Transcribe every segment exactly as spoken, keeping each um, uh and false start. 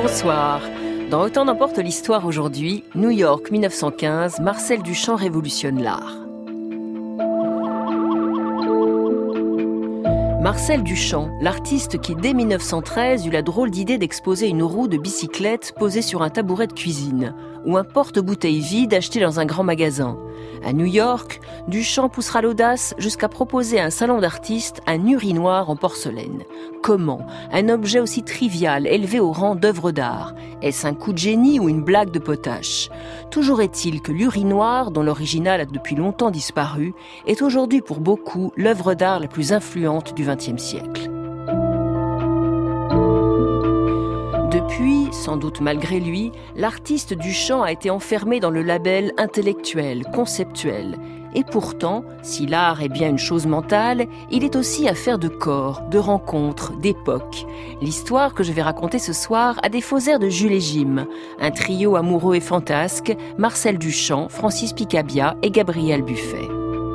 bonsoir. Dans Autant n'emporte l'histoire aujourd'hui, New York mille neuf cent quinze, Marcel Duchamp révolutionne l'art. Marcel Duchamp, l'artiste qui dès mille neuf cent treize eut la drôle d'idée d'exposer une roue de bicyclette posée sur un tabouret de cuisine ou un porte-bouteille vide acheté dans un grand magasin. À New York, Duchamp poussera l'audace jusqu'à proposer à un salon d'artistes un urinoir en porcelaine. Comment un objet aussi trivial élevé au rang d'œuvre d'art? Est-ce un coup de génie ou une blague de potache? Toujours est-il que l'urinoir, dont l'original a depuis longtemps disparu, est aujourd'hui pour beaucoup l'œuvre d'art la plus influente du vingtième siècle. Depuis, sans doute malgré lui, l'artiste Duchamp a été enfermé dans le label intellectuel, conceptuel. Et pourtant, si l'art est bien une chose mentale, il est aussi affaire de corps, de rencontres, d'époques. L'histoire que je vais raconter ce soir a des faux airs de Jules et Jim, un trio amoureux et fantasque, Marcel Duchamp, Francis Picabia et Gabriel Buffet.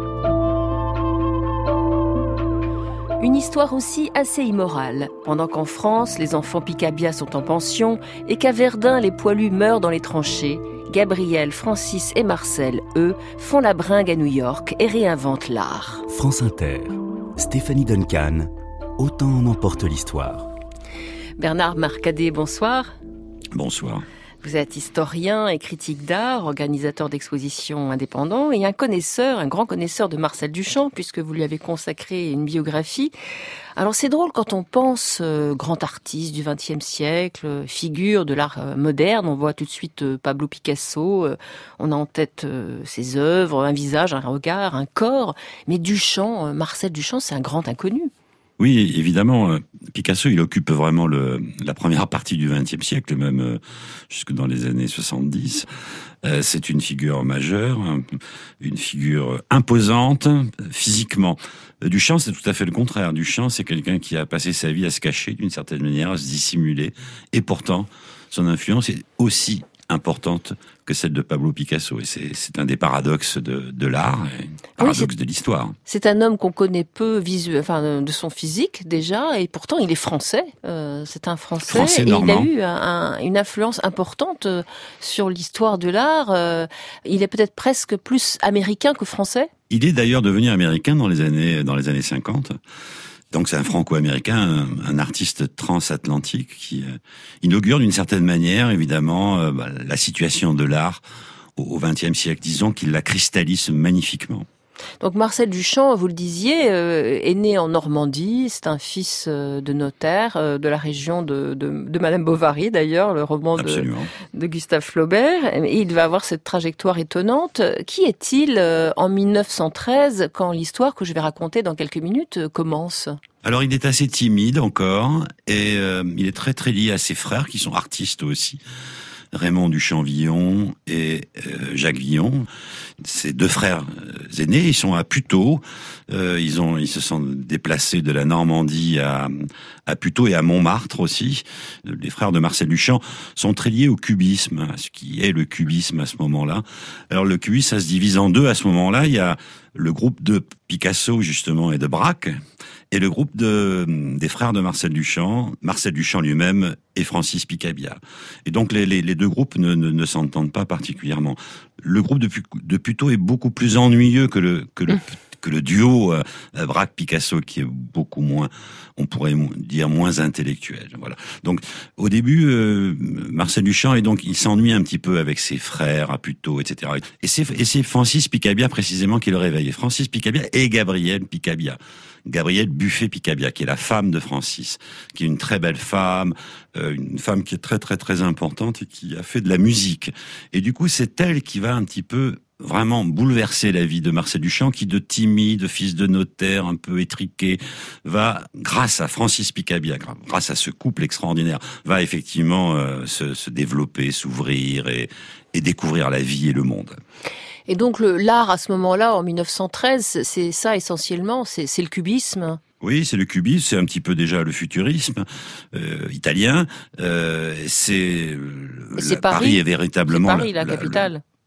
Une histoire aussi assez immorale. Pendant qu'en France, les enfants Picabia sont en pension et qu'à Verdun, les poilus meurent dans les tranchées, Gabriel, Francis et Marcel, eux, font la bringue à New York et réinventent l'art. France Inter, Stéphanie Duncan, Autant en emporte l'histoire. Bernard Marcadet, bonsoir. Bonsoir. Vous êtes historien et critique d'art, organisateur d'expositions indépendants et un connaisseur, un grand connaisseur de Marcel Duchamp, puisque vous lui avez consacré une biographie. Alors c'est drôle quand on pense euh, grand artiste du vingtième siècle, figure de l'art euh, moderne, on voit tout de suite euh, Pablo Picasso, euh, on a en tête euh, ses œuvres, un visage, un regard, un corps, mais Duchamp, euh, Marcel Duchamp, c'est un grand inconnu. Oui, évidemment, Picasso, il occupe vraiment le, la première partie du vingtième siècle, même euh, jusque dans les années soixante-dix. Euh, c'est une figure majeure, une figure imposante physiquement. Duchamp, c'est tout à fait le contraire. Duchamp, c'est quelqu'un qui a passé sa vie à se cacher d'une certaine manière, à se dissimuler, et pourtant, son influence est aussi importante que celle de Pablo Picasso. Et c'est, c'est un des paradoxes de, de l'art, et paradoxe oui, de l'histoire. C'est un homme qu'on connaît peu visuel, enfin, de son physique déjà, et pourtant il est français. Euh, c'est un Français, français et normand. Il a eu un, un, une influence importante sur l'histoire de l'art. Euh, il est peut-être presque plus américain que français. Il est d'ailleurs devenu américain dans les années, dans les années cinquante. Donc c'est un franco-américain, un, un artiste transatlantique qui euh, inaugure d'une certaine manière, évidemment, euh, bah, la situation de l'art au vingtième siècle. Disons qu'il la cristallise magnifiquement. Donc Marcel Duchamp, vous le disiez, euh, est né en Normandie. C'est un fils euh, de notaire euh, de la région de, de, de Madame Bovary, d'ailleurs, le roman de, de Gustave Flaubert. Et il va avoir cette trajectoire étonnante. Qui est-il euh, en mille neuf cent treize, quand l'histoire que je vais raconter dans quelques minutes euh, commence ? Alors il est assez timide encore, et euh, il est très très lié à ses frères qui sont artistes aussi. Raymond Duchamp-Villon et euh, Jacques Villon, ces deux frères euh, aînés, ils sont à Puteaux. Euh, ils ont, ils se sont déplacés de la Normandie à, à Puteaux et à Montmartre aussi. Les frères de Marcel Duchamp sont très liés au cubisme, à ce qui est le cubisme à ce moment-là. Alors le cubisme, ça se divise en deux à ce moment-là. Il y a le groupe de Picasso justement et de Braque, et le groupe de, des frères de Marcel Duchamp, Marcel Duchamp lui-même et Francis Picabia. Et donc les, les, les deux groupes ne, ne, ne s'entendent pas particulièrement. Le groupe de, de Puteaux est beaucoup plus ennuyeux que le, que le, que le duo euh, Braque-Picasso, qui est beaucoup moins, on pourrait dire, moins intellectuel. Voilà. Donc au début, euh, Marcel Duchamp, et donc il s'ennuie un petit peu avec ses frères à Puteaux, et cetera. Et c'est, et c'est Francis Picabia précisément qui le réveille. Francis Picabia et Gabriel Picabia. Gabriel Buffet Picabia, qui est la femme de Francis, qui est une très belle femme, euh, une femme qui est très très très importante et qui a fait de la musique. Et du coup, c'est elle qui va un petit peu vraiment bouleverser la vie de Marcel Duchamp, qui de timide, fils de notaire, un peu étriqué, va, grâce à Francis Picabia, grâce à ce couple extraordinaire, va effectivement euh, se, se développer, s'ouvrir et, et découvrir la vie et le monde. Et donc le, l'art à ce moment-là, en mille neuf cent treize, c'est ça essentiellement, c'est, c'est le cubisme. Oui, c'est le cubisme, c'est un petit peu déjà le futurisme euh, italien. Euh, c'est, c'est la, Paris, Paris est véritablement c'est Paris, la, la capitale.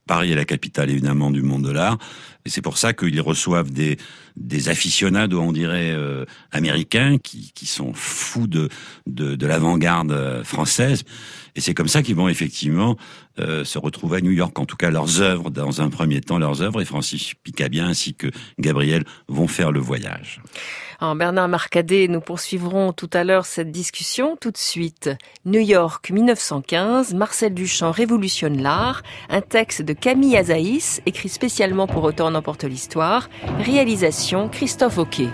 Paris est la capitale évidemment du monde de l'art, et c'est pour ça qu'ils reçoivent des des aficionados, on dirait euh, américains, qui qui sont fous de de, de l'avant-garde française, et c'est comme ça qu'ils vont effectivement euh, se retrouver à New York. En tout cas, leurs œuvres, dans un premier temps, leurs œuvres, et Francis Picabia ainsi que Gabriel vont faire le voyage. En Bernard Marcadet, nous poursuivrons tout à l'heure cette discussion. Tout de suite, New York mille neuf cent quinze, Marcel Duchamp révolutionne l'art, un texte de Camille Azaïs, écrit spécialement pour Autant en emporte l'histoire, réalisation Christophe Auquet.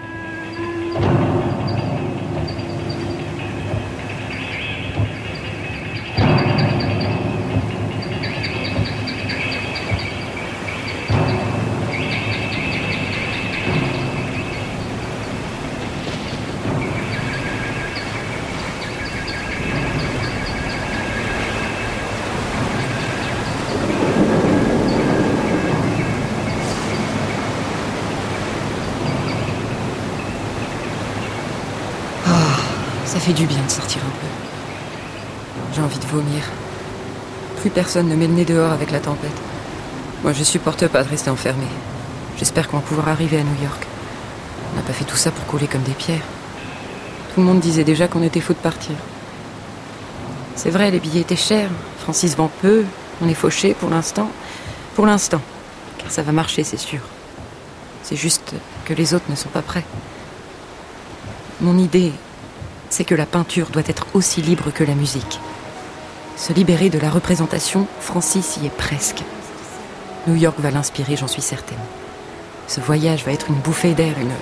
Ça fait du bien de sortir un peu. J'ai envie de vomir. Plus personne ne met le nez dehors avec la tempête. Moi, je supporte pas de rester enfermé. J'espère qu'on va pouvoir arriver à New York. On n'a pas fait tout ça pour couler comme des pierres. Tout le monde disait déjà qu'on était fous de partir. C'est vrai, les billets étaient chers. Francis vend peu. On est fauchés pour l'instant. Pour l'instant. Car ça va marcher, c'est sûr. C'est juste que les autres ne sont pas prêts. Mon idée, c'est que la peinture doit être aussi libre que la musique. Se libérer de la représentation, Francis y est presque. New York va l'inspirer, j'en suis certaine. Ce voyage va être une bouffée d'air, une...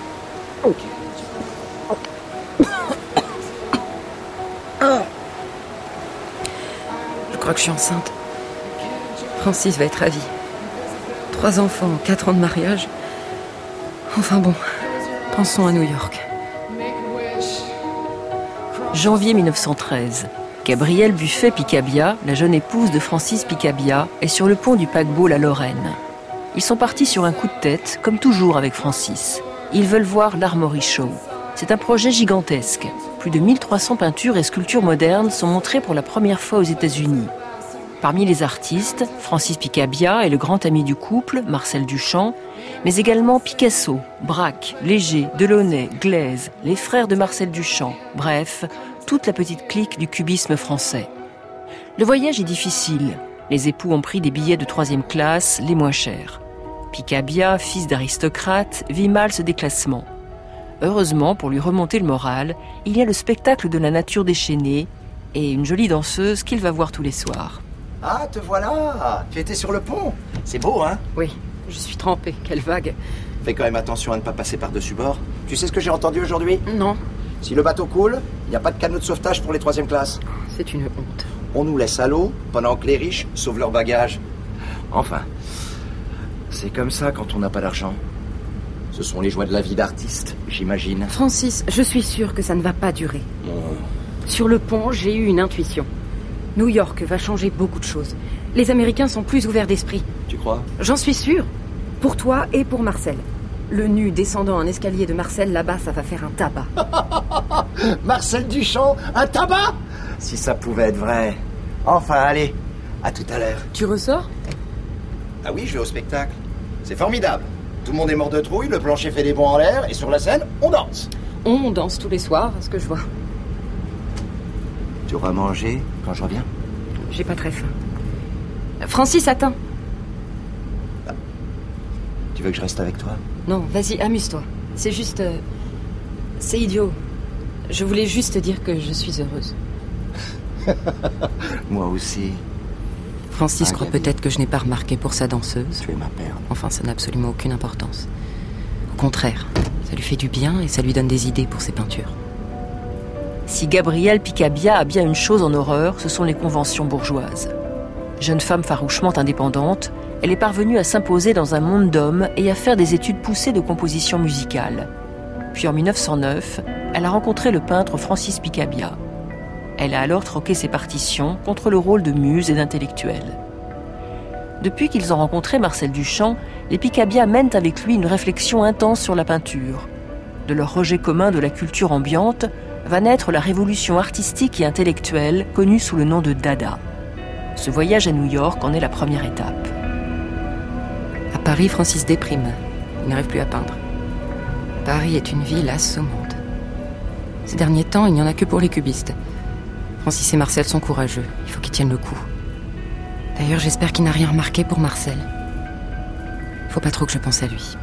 Je crois que je suis enceinte. Francis va être ravi. Trois enfants, quatre ans de mariage. Enfin bon, pensons à New York. Janvier mille neuf cent treize. Gabrielle Buffet-Picabia, la jeune épouse de Francis Picabia, est sur le pont du paquebot La Lorraine. Ils sont partis sur un coup de tête, comme toujours avec Francis. Ils veulent voir l'Armory Show. C'est un projet gigantesque. Plus de mille trois cents peintures et sculptures modernes sont montrées pour la première fois aux États-Unis. Parmi les artistes, Francis Picabia et le grand ami du couple, Marcel Duchamp, mais également Picasso, Braque, Léger, Delaunay, Glaise, les frères de Marcel Duchamp, bref, toute la petite clique du cubisme français. Le voyage est difficile. Les époux ont pris des billets de troisième classe, les moins chers. Picabia, fils d'aristocrate, vit mal ce déclassement. Heureusement, pour lui remonter le moral, il y a le spectacle de la nature déchaînée et une jolie danseuse qu'il va voir tous les soirs. Ah, te voilà! Tu étais sur le pont? C'est beau, hein? Oui, je suis trempée, quelle vague. Fais quand même attention à ne pas passer par-dessus bord. Tu sais ce que j'ai entendu aujourd'hui? Non. Si le bateau coule, il n'y a pas de canot de sauvetage pour les troisième classes. C'est une honte. On nous laisse à l'eau pendant que les riches sauvent leurs bagages. Enfin, c'est comme ça quand on n'a pas d'argent. Ce sont les joies de la vie d'artiste, j'imagine. Francis, je suis sûre que ça ne va pas durer. Bon. Sur le pont, j'ai eu une intuition. New York va changer beaucoup de choses. Les Américains sont plus ouverts d'esprit. Tu crois? J'en suis sûre. Pour toi et pour Marcel. Le nu descendant un escalier de Marcel, là-bas, ça va faire un tabac. Marcel Duchamp, un tabac? Si ça pouvait être vrai. Enfin, allez, à tout à l'heure. Tu ressors? Ah oui, je vais au spectacle. C'est formidable. Tout le monde est mort de trouille, le plancher fait des bonds en l'air, et sur la scène, on danse. On danse tous les soirs, à ce que je vois. Tu auras mangé quand je reviens? J'ai pas très faim. Francis, attends. Ah. Tu veux que je reste avec toi? Non, vas-y, amuse-toi. C'est juste... Euh, c'est idiot. Je voulais juste te dire que je suis heureuse. Moi aussi. Francis ah, croit Gabi. peut-être que je n'ai pas remarqué pour sa danseuse. Tu es ma perle. Enfin, ça n'a absolument aucune importance. Au contraire, ça lui fait du bien et ça lui donne des idées pour ses peintures. Si Gabrielle Picabia a bien une chose en horreur, ce sont les conventions bourgeoises. Jeune femme farouchement indépendante, elle est parvenue à s'imposer dans un monde d'hommes et à faire des études poussées de composition musicale. Puis en mille neuf cent neuf, elle a rencontré le peintre Francis Picabia. Elle a alors troqué ses partitions contre le rôle de muse et d'intellectuelle. Depuis qu'ils ont rencontré Marcel Duchamp, les Picabia mènent avec lui une réflexion intense sur la peinture. De leur rejet commun de la culture ambiante, va naître la révolution artistique et intellectuelle connue sous le nom de Dada. Ce voyage à New York en est la première étape. Paris, Francis déprime. Il n'arrive plus à peindre. Paris est une ville assommante. Ces derniers temps, il n'y en a que pour les cubistes. Francis et Marcel sont courageux. Il faut qu'ils tiennent le coup. D'ailleurs, j'espère qu'il n'a rien remarqué pour Marcel. Faut pas trop que je pense à lui.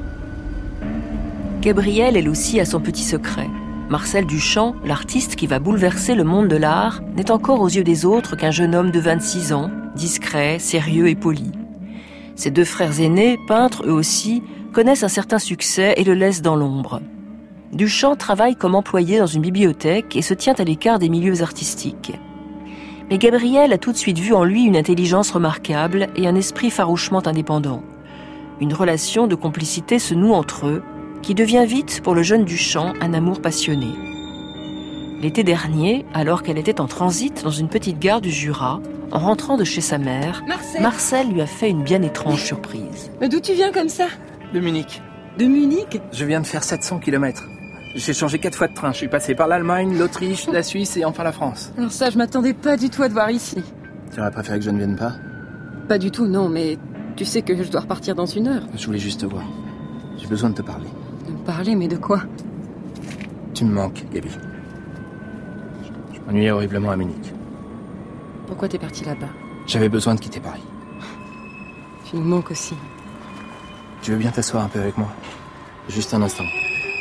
Gabrielle, elle aussi, a son petit secret. Marcel Duchamp, l'artiste qui va bouleverser le monde de l'art, n'est encore aux yeux des autres qu'un jeune homme de vingt-six ans, discret, sérieux et poli. Ses deux frères aînés, peintres eux aussi, connaissent un certain succès et le laissent dans l'ombre. Duchamp travaille comme employé dans une bibliothèque et se tient à l'écart des milieux artistiques. Mais Gabrielle a tout de suite vu en lui une intelligence remarquable et un esprit farouchement indépendant. Une relation de complicité se noue entre eux, qui devient vite pour le jeune Duchamp un amour passionné. L'été dernier, alors qu'elle était en transit dans une petite gare du Jura, en rentrant de chez sa mère, Marcel, Marcel lui a fait une bien étrange surprise. Mais d'où tu viens comme ça? De Munich. De Munich? Je viens de faire sept cents kilomètres. J'ai changé quatre fois de train. Je suis passé par l'Allemagne, l'Autriche, la Suisse et enfin la France. Alors ça, je m'attendais pas du tout à te voir ici. Tu aurais préféré que je ne vienne pas? Pas du tout, non, mais tu sais que je dois repartir dans une heure. Je voulais juste te voir. J'ai besoin de te parler. De me parler, mais de quoi? Tu me manques, Gaby. Je m'ennuyais horriblement à Munich. Pourquoi t'es parti là-bas? J'avais besoin de quitter Paris. Tu me manques aussi. Tu veux bien t'asseoir un peu avec moi? Juste un instant.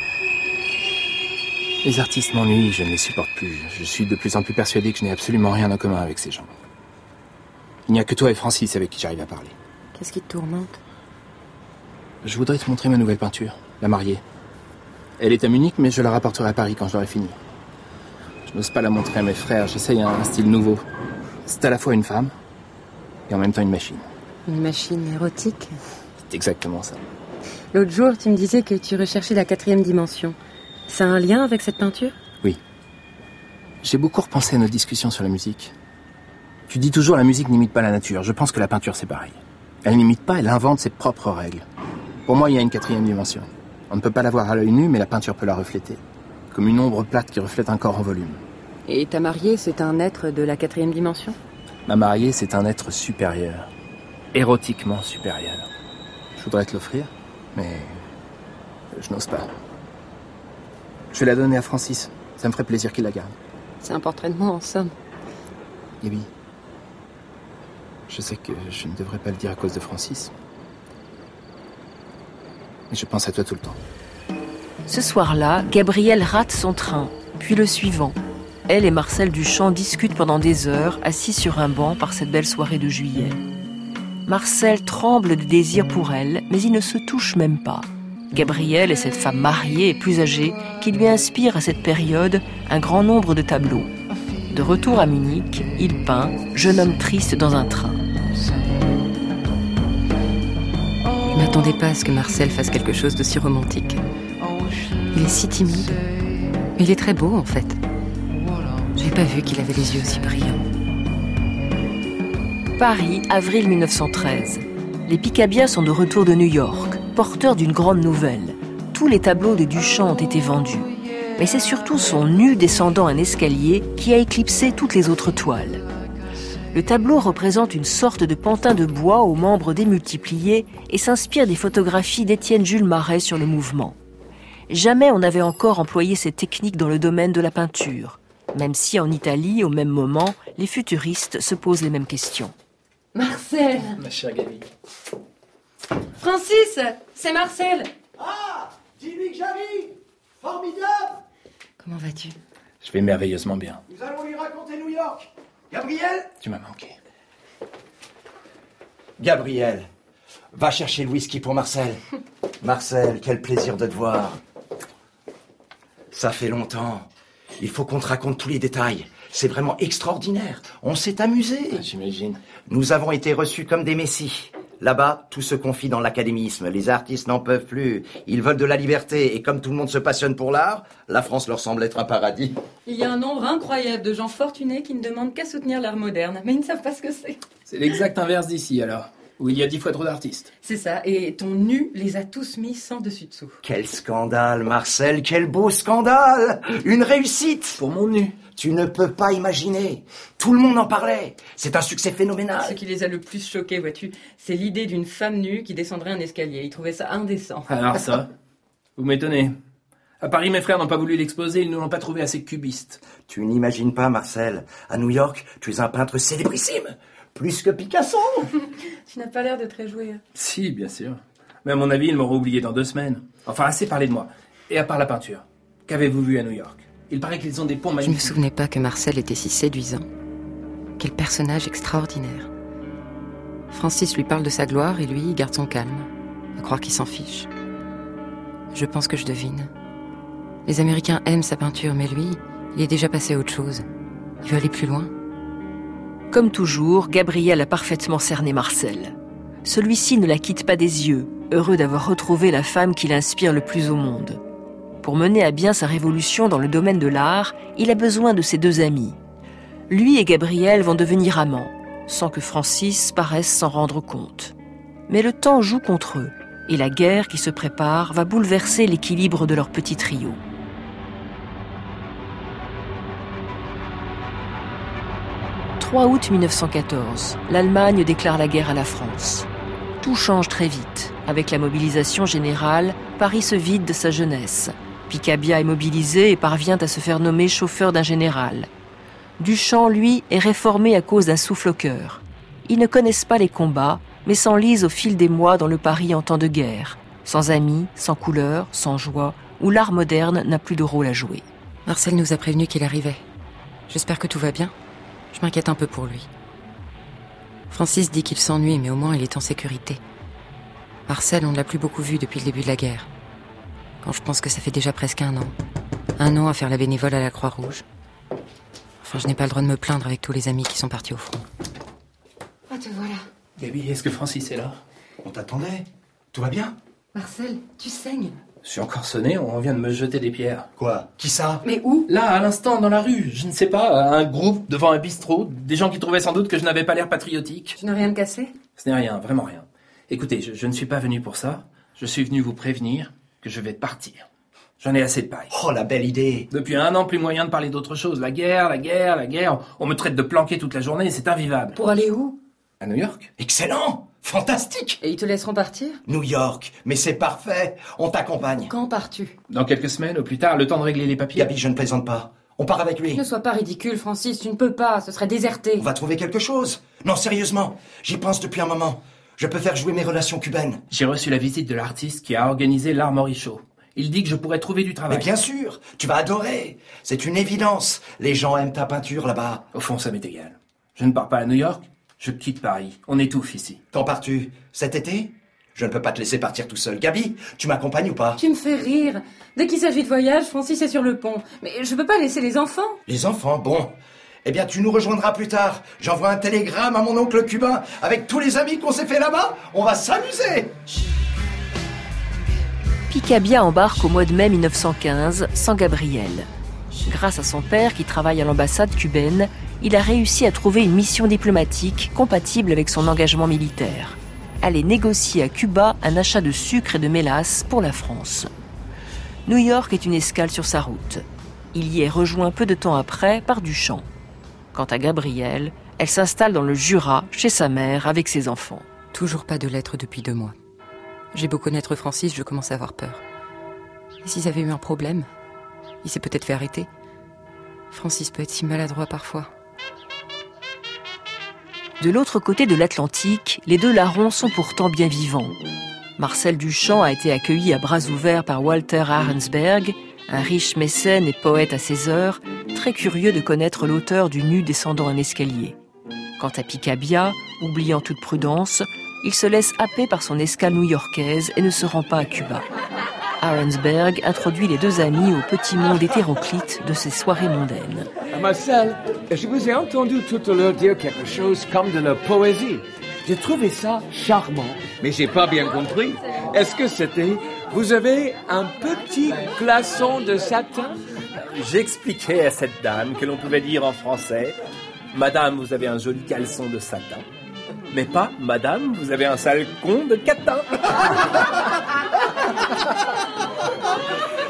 Les artistes m'ennuient, je ne les supporte plus. Je suis de plus en plus persuadé que je n'ai absolument rien en commun avec ces gens. Il n'y a que toi et Francis avec qui j'arrive à parler. Qu'est-ce qui te tourmente? Je voudrais te montrer ma nouvelle peinture, La Mariée. Elle est à Munich, mais je la rapporterai à Paris quand je l'aurai finie. Je n'ose pas la montrer à mes frères, j'essaye un style nouveau. C'est à la fois une femme et en même temps une machine. Une machine érotique? C'est exactement ça. L'autre jour, tu me disais que tu recherchais la quatrième dimension. Ça a un lien avec cette peinture? Oui. J'ai beaucoup repensé à nos discussions sur la musique. Tu dis toujours la musique n'imite pas la nature. Je pense que la peinture, c'est pareil. Elle n'imite pas, elle invente ses propres règles. Pour moi, il y a une quatrième dimension. On ne peut pas la voir à l'œil nu, mais la peinture peut la refléter. Comme une ombre plate qui reflète un corps en volume. Et ta mariée, c'est un être de la quatrième dimension? Ma mariée, c'est un être supérieur. Érotiquement supérieur. Je voudrais te l'offrir, mais je n'ose pas. Je vais la donner à Francis. Ça me ferait plaisir qu'il la garde. C'est un portrait de moi, en somme. Gaby, je sais que je ne devrais pas le dire à cause de Francis. Mais je pense à toi tout le temps. Ce soir-là, Gabrielle rate son train, puis le suivant. Elle et Marcel Duchamp discutent pendant des heures, assis sur un banc par cette belle soirée de juillet. Marcel tremble de désir pour elle, mais il ne se touche même pas. Gabrielle est cette femme mariée et plus âgée qui lui inspire à cette période un grand nombre de tableaux. De retour à Munich, il peint « Jeune homme triste dans un train ». Je m'attendais pas à ce que Marcel fasse quelque chose d'aussi romantique. Il est si timide. Mais il est très beau, en fait. J'ai pas vu qu'il avait les yeux aussi brillants. Paris, avril mille neuf cent treize. Les Picabia sont de retour de New York, porteurs d'une grande nouvelle. Tous les tableaux de Duchamp ont été vendus. Mais c'est surtout son nu descendant un escalier qui a éclipsé toutes les autres toiles. Le tableau représente une sorte de pantin de bois aux membres démultipliés et s'inspire des photographies d'Étienne Jules Marais sur le mouvement. Jamais on n'avait encore employé cette technique dans le domaine de la peinture, même si en Italie, au même moment, les futuristes se posent les mêmes questions. Marcel! Ma chère Gaby. Francis! C'est Marcel! Ah, dis-lui que j'arrive. Formidable. Comment vas-tu? Je vais merveilleusement bien. Nous allons lui raconter New York. Gabriel? Tu m'as manqué. Gabriel, va chercher le whisky pour Marcel. Marcel, quel plaisir de te voir. Ça fait longtemps. Il faut qu'on te raconte tous les détails. C'est vraiment extraordinaire. On s'est amusé. Ah, j'imagine. Nous avons été reçus comme des messies. Là-bas, tout se confie dans l'académisme. Les artistes n'en peuvent plus. Ils veulent de la liberté. Et comme tout le monde se passionne pour l'art, la France leur semble être un paradis. Il y a un nombre incroyable de gens fortunés qui ne demandent qu'à soutenir l'art moderne. Mais ils ne savent pas ce que c'est. C'est l'exact inverse d'ici, alors. Où il y a dix fois trop d'artistes. C'est ça. Et ton nu les a tous mis sans dessus-dessous. Quel scandale, Marcel. Quel beau scandale. Une réussite. Pour mon nu. Tu ne peux pas imaginer. Tout le monde en parlait. C'est un succès phénoménal. Ce qui les a le plus choqués, vois-tu, c'est l'idée d'une femme nue qui descendrait un escalier. Ils trouvaient ça indécent. Alors ça, vous m'étonnez. À Paris, mes frères n'ont pas voulu l'exposer, ils ne l'ont pas trouvé assez cubiste. Tu n'imagines pas, Marcel. À New York, tu es un peintre célébrissime. Plus que Picasso. Tu n'as pas l'air de te réjouir. Si, bien sûr. Mais à mon avis, ils m'auront oublié dans deux semaines. Enfin, assez parlé de moi. Et à part la peinture, qu'avez-vous vu à New York? Il paraît qu'ils ont des ponts magnifiques. Je me souvenais pas que Marcel était si séduisant. Quel personnage extraordinaire. Francis lui parle de sa gloire et lui, il garde son calme. À croire qu'il s'en fiche. Je pense que je devine. Les Américains aiment sa peinture, mais lui, il est déjà passé à autre chose. Il veut aller plus loin. Comme toujours, Gabriel a parfaitement cerné Marcel. Celui-ci ne la quitte pas des yeux, heureux d'avoir retrouvé la femme qui l'inspire le plus au monde. Pour mener à bien sa révolution dans le domaine de l'art, il a besoin de ses deux amis. Lui et Gabriel vont devenir amants, sans que Francis paraisse s'en rendre compte. Mais le temps joue contre eux, et la guerre qui se prépare va bouleverser l'équilibre de leur petit trio. trois août mille neuf cent quatorze, l'Allemagne déclare la guerre à la France. Tout change très vite. Avec la mobilisation générale, Paris se vide de sa jeunesse. Picabia est mobilisé et parvient à se faire nommer chauffeur d'un général. Duchamp, lui, est réformé à cause d'un souffle au cœur. Ils ne connaissent pas les combats, mais s'enlisent au fil des mois dans le Paris en temps de guerre. Sans amis, sans couleurs, sans joie, où l'art moderne n'a plus de rôle à jouer. Marcel nous a prévenu qu'il arrivait. J'espère que tout va bien. Je m'inquiète un peu pour lui. Francis dit qu'il s'ennuie, mais au moins il est en sécurité. Marcel, on ne l'a plus beaucoup vu depuis le début de la guerre. Quand je pense que ça fait déjà presque un an. Un an à faire la bénévole à la Croix-Rouge. Enfin, je n'ai pas le droit de me plaindre avec tous les amis qui sont partis au front. Ah, te voilà. Gaby, est-ce que Francis est là? On t'attendait. Tout va bien? Marcel, tu saignes. Je suis encore sonné, on vient de me jeter des pierres. Quoi? Qui ça? Mais où? Là, à l'instant, dans la rue, je ne sais pas, un groupe devant un bistrot, des gens qui trouvaient sans doute que je n'avais pas l'air patriotique. Tu n'as rien de cassé? Ce n'est rien, vraiment rien. Écoutez, je, je ne suis pas venu pour ça, je suis venu vous prévenir que je vais partir. J'en ai assez de paille. Oh, la belle idée. Depuis un an, plus moyen de parler d'autre chose. La guerre, la guerre, la guerre, on me traite de planqué toute la journée, c'est invivable. Pour aller où? À New York? Excellent. Fantastique. Et ils te laisseront partir? New York. Mais c'est parfait. On t'accompagne. Quand pars-tu? Dans quelques semaines, au plus tard, le temps de régler les papiers. Gaby, je ne plaisante pas. On part avec lui. Ne sois pas ridicule, Francis, tu ne peux pas, ce serait déserté. On va trouver quelque chose. Non, sérieusement. J'y pense depuis un moment. Je peux faire jouer mes relations cubaines. J'ai reçu la visite de l'artiste qui a organisé l'Armory Show. Il dit que je pourrais trouver du travail. Mais bien sûr, tu vas adorer. C'est une évidence. Les gens aiment ta peinture là-bas. Au fond, ça m'est égal. Je ne pars pas à New York, je quitte Paris. On étouffe ici. Quand pars-tu? Cet été? Je ne peux pas te laisser partir tout seul. Gaby, tu m'accompagnes ou pas? Tu me fais rire. Dès qu'il s'agit de voyage, Francis est sur le pont. Mais je peux pas laisser les enfants. Les enfants, bon. Eh bien, tu nous rejoindras plus tard. J'envoie un télégramme à mon oncle cubain avec tous les amis qu'on s'est fait là-bas. On va s'amuser. Picabia embarque au mois de mai mille neuf cent quinze sans Gabriel. Grâce à son père qui travaille à l'ambassade cubaine, il a réussi à trouver une mission diplomatique compatible avec son engagement militaire. Aller négocier à Cuba un achat de sucre et de mélasse pour la France. New York est une escale sur sa route. Il y est rejoint peu de temps après par Duchamp. Quant à Gabrielle, elle s'installe dans le Jura, chez sa mère, avec ses enfants. Toujours pas de lettres depuis deux mois. J'ai beau connaître Francis, je commence à avoir peur. Et s'ils avaient eu un problème? Il s'est peut-être fait arrêter. Francis peut être si maladroit parfois. De l'autre côté de l'Atlantique, les deux larrons sont pourtant bien vivants. Marcel Duchamp a été accueilli à bras ouverts par Walter Arensberg, un riche mécène et poète à ses heures, très curieux de connaître l'auteur du nu descendant un escalier. Quant à Picabia, oubliant toute prudence, il se laisse happer par son escale new-yorkaise et ne se rend pas à Cuba. Arensberg introduit les deux amis au petit monde hétéroclite de ces soirées mondaines. Marcel, je vous ai entendu tout à l'heure dire quelque chose comme de la poésie. J'ai trouvé ça charmant, mais j'ai pas bien compris. Est-ce que c'était « Vous avez un petit glaçon de satin » ? J'expliquais à cette dame que l'on pouvait dire en français « Madame, vous avez un joli caleçon de satin », mais pas « Madame, vous avez un sale con de catin ».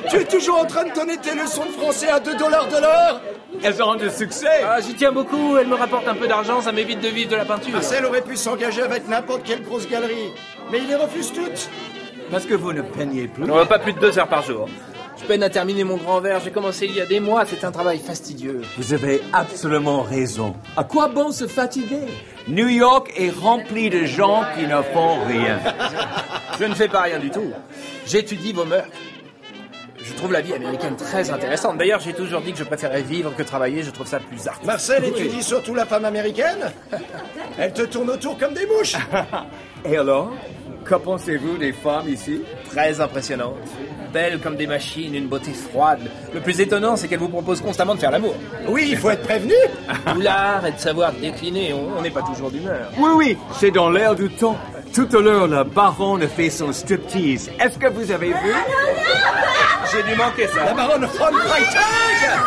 Tu es toujours en train de donner tes leçons de français à deux dollars de l'heure? Elles ont du succès. Ah, j'y tiens beaucoup, elle me rapporte un peu d'argent, ça m'évite de vivre de la peinture. Marcel aurait pu s'engager avec n'importe quelle grosse galerie, mais il les refuse toutes. Parce que vous ne peignez plus. Non, pas plus de deux heures par jour. Je peine à terminer mon grand verre, j'ai commencé il y a des mois, c'est un travail fastidieux. Vous avez absolument raison. À quoi bon se fatiguer? New York est rempli de gens qui ne font rien. Je ne fais pas rien du tout. J'étudie vos mœurs. Je trouve la vie américaine très intéressante. D'ailleurs, j'ai toujours dit que je préférais vivre que travailler, je trouve ça plus artistique. Marcel étudie surtout la femme américaine. Elle te tourne autour comme des mouches. Et alors, qu'en pensez-vous des femmes ici? Très impressionnantes. Belles comme des machines, une beauté froide. Le plus étonnant, c'est qu'elles vous proposent constamment de faire l'amour. Oui, il faut être prévenu. L'art est de savoir décliner, on n'est pas toujours d'humeur. Oui, oui, c'est dans l'air du temps. Tout à l'heure, la baronne fait son striptease. Est-ce que vous avez vu? J'ai dû manquer ça. La baronne von Freitag.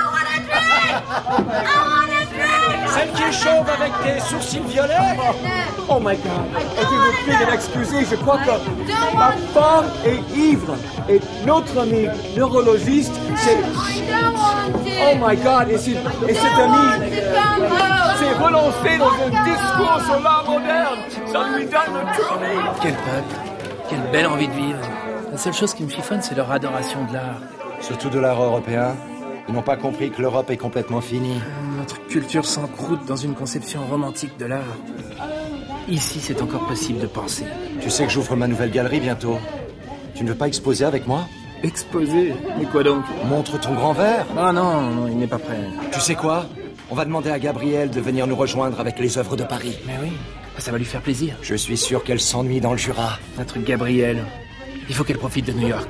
Celle qui est chauve avec des sourcils violets. Oh my God. Et je vous prie de m'excuser, je crois que ma femme est ivre. Et notre ami neurologiste, c'est... Oh my God, et, et cet ami s'est relancé dans un discours sur l'art moderne. Ça lui donne le tournis. Quel peuple, quelle belle envie de vivre. La seule chose qui me chiffonne, c'est leur adoration de l'art. Surtout de l'art européen. Ils n'ont pas compris que l'Europe est complètement finie. Notre culture s'encroute dans une conception romantique de l'art. Ici, c'est encore possible de penser. Tu sais que j'ouvre ma nouvelle galerie bientôt. Tu ne veux pas exposer avec moi? Exposer? Mais quoi donc? Montre ton grand verre. Ah non, non, il n'est pas prêt. Tu sais quoi? On va demander à Gabrielle de venir nous rejoindre avec les œuvres de Paris. Mais oui, ça va lui faire plaisir. Je suis sûr qu'elle s'ennuie dans le Jura. Notre Gabrielle, il faut qu'elle profite de New York.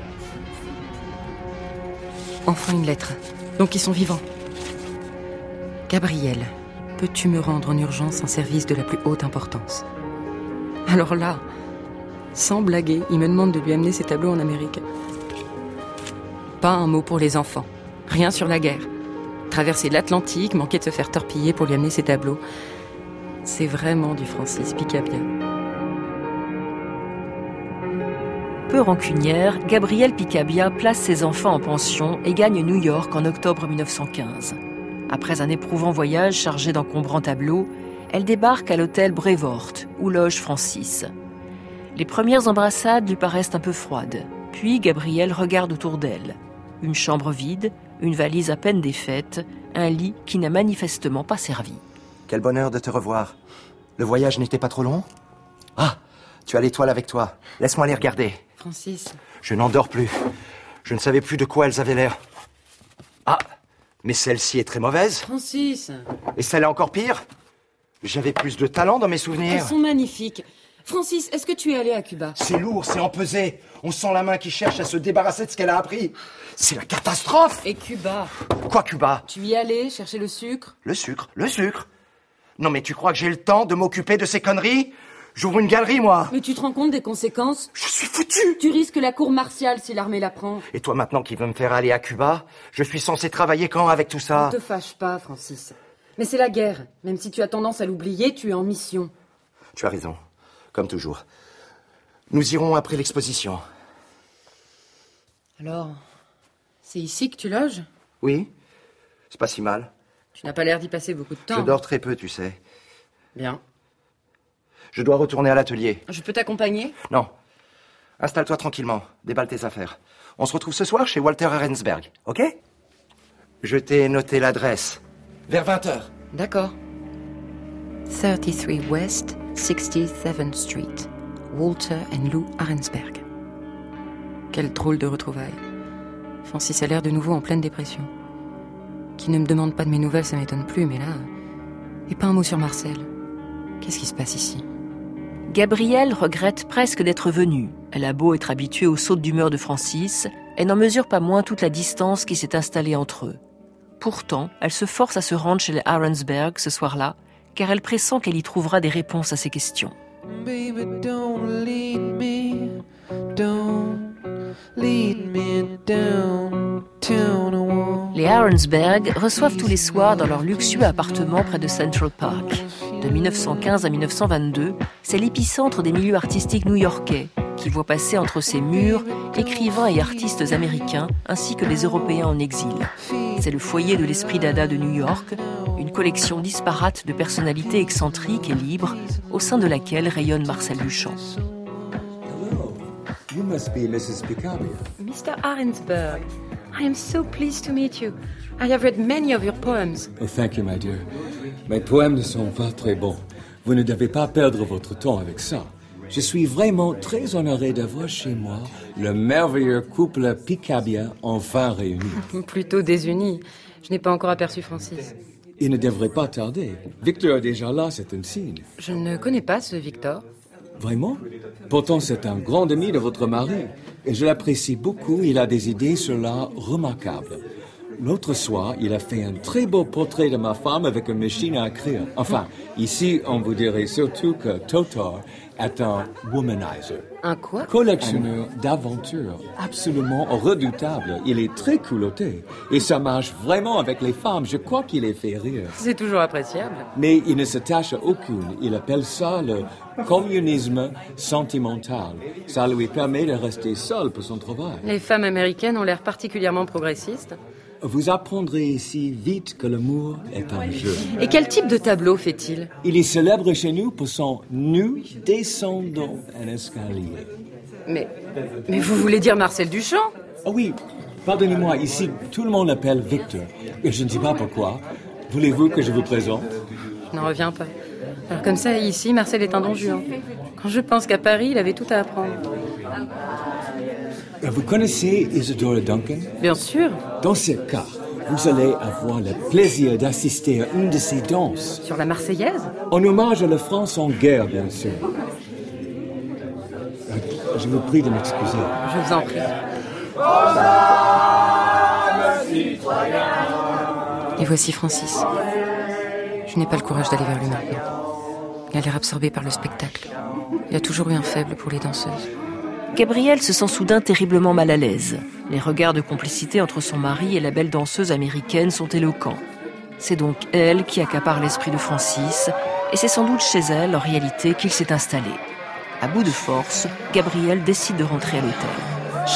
Enfin une lettre. Donc ils sont vivants. Gabriel, peux-tu me rendre en urgence un service de la plus haute importance? Alors là, sans blaguer, il me demande de lui amener ses tableaux en Amérique. Pas un mot pour les enfants. Rien sur la guerre. Traverser l'Atlantique, manquer de se faire torpiller pour lui amener ses tableaux. C'est vraiment du Francis Picabia. Peu rancunière, Gabrielle Picabia place ses enfants en pension et gagne New York en octobre mille neuf cent quinze. Après un éprouvant voyage chargé d'encombrants tableaux, elle débarque à l'hôtel Brevoort, où loge Francis. Les premières embrassades lui paraissent un peu froides. Puis Gabrielle regarde autour d'elle. Une chambre vide, une valise à peine défaite, un lit qui n'a manifestement pas servi. Quel bonheur de te revoir. Le voyage n'était pas trop long? Ah, tu as l'étoile avec toi. Laisse-moi les regarder. Francis. Je n'endors plus. Je ne savais plus de quoi elles avaient l'air. Ah, mais celle-ci est très mauvaise. Francis. Et celle est encore pire. J'avais plus de talent dans mes souvenirs. Elles sont magnifiques. Francis, est-ce que tu es allé à Cuba? C'est lourd, c'est empesé. On sent la main qui cherche à se débarrasser de ce qu'elle a appris. C'est la catastrophe. Et Cuba? Quoi, Cuba? Tu y allais chercher le sucre? Le sucre, le sucre. Non mais tu crois que j'ai le temps de m'occuper de ces conneries? J'ouvre une galerie, moi. Mais tu te rends compte des conséquences? Je suis foutu. Tu risques la cour martiale si l'armée la prend. Et toi maintenant qui veux me faire aller à Cuba, je suis censé travailler quand avec tout ça? Ne te fâche pas, Francis. Mais c'est la guerre. Même si tu as tendance à l'oublier, tu es en mission. Tu as raison. Comme toujours. Nous irons après l'exposition. Alors, c'est ici que tu loges? Oui, c'est pas si mal. Tu n'as pas l'air d'y passer beaucoup de temps. Je dors très peu, tu sais. Bien. Je dois retourner à l'atelier. Je peux t'accompagner? Non. Installe-toi tranquillement. Déballe tes affaires. On se retrouve ce soir chez Walter Arensberg, ok? Je t'ai noté l'adresse. Vers vingt heures. D'accord. trente-trois West sixty-seventh Street. Walter and Lou Arensberg. Quelle drôle de retrouvaille. Francis a l'air de nouveau en pleine dépression. Qui ne me demande pas de mes nouvelles, ça m'étonne plus, mais là... Et pas un mot sur Marcel. Qu'est-ce qui se passe ici? Gabrielle regrette presque d'être venue. Elle a beau être habituée aux sautes d'humeur de Francis, elle n'en mesure pas moins toute la distance qui s'est installée entre eux. Pourtant, elle se force à se rendre chez les Arensberg ce soir-là, car elle pressent qu'elle y trouvera des réponses à ses questions. Baby, don't lead me, don't lead me downtown. Les Arensberg reçoivent tous les soirs dans leur luxueux appartement près de Central Park. De mille neuf cent quinze à mille neuf cent vingt-deux, c'est l'épicentre des milieux artistiques new-yorkais, qui voit passer entre ses murs écrivains et artistes américains ainsi que des Européens en exil. C'est le foyer de l'Esprit Dada de New York, une collection disparate de personnalités excentriques et libres au sein de laquelle rayonne Marcel Duchamp. You must be Missus Picabia. Mister Arensberg, I am so pleased to meet you. I have read many of your poems. Oh, thank you, my dear. Mes poèmes ne sont pas très bons. Vous ne devez pas perdre votre temps avec ça. Je suis vraiment très honoré d'avoir chez moi le merveilleux couple Picabia enfin réuni. Plutôt désunis. Je n'ai pas encore aperçu Francis. Il ne devrait pas tarder. Victor est déjà là, c'est un signe. Je ne connais pas ce Victor. Vraiment? Pourtant, c'est un grand ami de votre mari. Et je l'apprécie beaucoup, il a des idées sur l'art remarquables. L'autre soir, il a fait un très beau portrait de ma femme avec une machine à écrire. Enfin, ici, on vous dirait surtout que Totor est un womanizer. Un quoi? Collectionneur d'aventures, absolument redoutable. Il est très culotté. Et ça marche vraiment avec les femmes. Je crois qu'il les fait rire. C'est toujours appréciable. Mais il ne s'attache à aucune. Il appelle ça le communisme sentimental. Ça lui permet de rester seul pour son travail. Les femmes américaines ont l'air particulièrement progressistes. Vous apprendrez ici vite que l'amour est un jeu. Et quel type de tableau fait-il? Il est célèbre chez nous pour son nu descendant un escalier. Mais, mais vous voulez dire Marcel Duchamp? Oh oui, pardonnez-moi, ici tout le monde l'appelle Victor. Et je ne sais pas pourquoi. Voulez-vous que je vous présente? Je n'en reviens pas. Alors comme ça, ici, Marcel est un don Juan. Quand je pense qu'à Paris, il avait tout à apprendre. Vous connaissez Isadora Duncan? Bien sûr. Dans ce cas, vous allez avoir le plaisir d'assister à une de ses danses. Sur la Marseillaise? En hommage à la France en guerre, bien sûr. Je vous prie de m'excuser. Je vous en prie. Et voici Francis. Je n'ai pas le courage d'aller vers lui maintenant. Il a l'air absorbé par le spectacle. Il a toujours eu un faible pour les danseuses. Gabrielle se sent soudain terriblement mal à l'aise. Les regards de complicité entre son mari et la belle danseuse américaine sont éloquents. C'est donc elle qui accapare l'esprit de Francis, et c'est sans doute chez elle, en réalité, qu'il s'est installé. À bout de force, Gabrielle décide de rentrer à l'hôtel.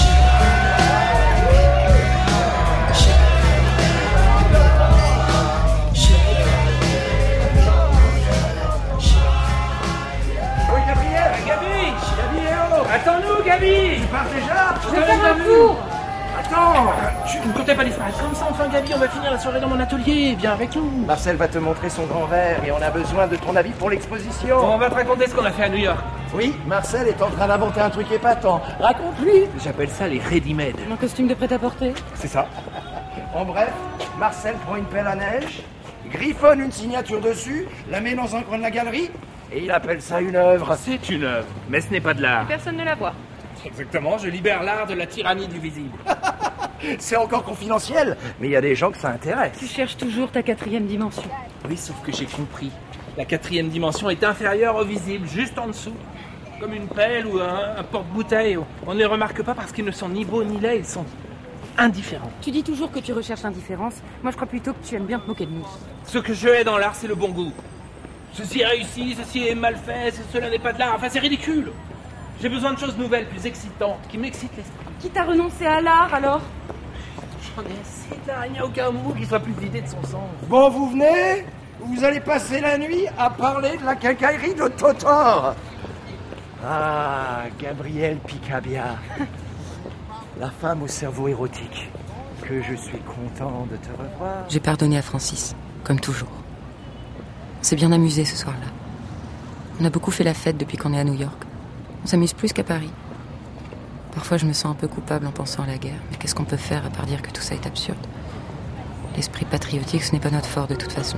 Attends-nous, Gabi! Tu pars déjà? Je vais faire un tour! Attends! Tu ne comptais pas disparaître comme ça, enfin, Gabi, on va finir la soirée dans mon atelier. Viens avec nous. Marcel va te montrer son grand verre et on a besoin de ton avis pour l'exposition. Bon, on va te raconter ce qu'on a fait à New York. Oui, Marcel est en train d'inventer un truc épatant. Raconte-lui! J'appelle ça les ready-made. Mon costume de prêt-à-porter? C'est ça. En bref, Marcel prend une pelle à neige, griffonne une signature dessus, la met dans un coin de la galerie, et il appelle ça une œuvre. C'est une œuvre, mais ce n'est pas de l'art. Personne ne la voit. Exactement, je libère l'art de la tyrannie du visible. C'est encore confidentiel, mais il y a des gens que ça intéresse. Tu cherches toujours ta quatrième dimension. Oui, sauf que j'ai compris. La quatrième dimension est inférieure au visible, juste en dessous. Comme une pelle ou un, un porte-bouteille. On ne les remarque pas parce qu'ils ne sont ni beaux ni laids, ils sont indifférents. Tu dis toujours que tu recherches l'indifférence. Moi, je crois plutôt que tu aimes bien te moquer de nous. Ce que je hais dans l'art, c'est le bon goût. Ceci est réussi, ceci est mal fait, cela n'est pas de l'art. Enfin, c'est ridicule. J'ai besoin de choses nouvelles, plus excitantes, qui m'excitent l'esprit. Qui t'a renoncé à l'art, alors? J'en ai assez de l'art, il n'y a aucun mot qui soit plus vidé de son sens. Bon, vous venez? Vous allez passer la nuit à parler de la quincaillerie de Totor. Ah, Gabrielle Picabia. La femme au cerveau érotique. Que je suis content de te revoir. J'ai pardonné à Francis, comme toujours. On s'est bien amusé ce soir-là. On a beaucoup fait la fête depuis qu'on est à New York. On s'amuse plus qu'à Paris. Parfois, je me sens un peu coupable en pensant à la guerre. Mais qu'est-ce qu'on peut faire à part dire que tout ça est absurde? L'esprit patriotique, ce n'est pas notre fort de toute façon.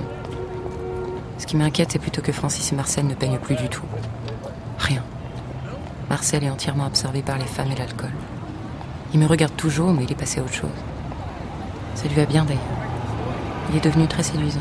Ce qui m'inquiète, c'est plutôt que Francis et Marcel ne peignent plus du tout. Rien. Marcel est entièrement absorbé par les femmes et l'alcool. Il me regarde toujours, mais il est passé à autre chose. Ça lui va bien d'ailleurs. Il est devenu très séduisant.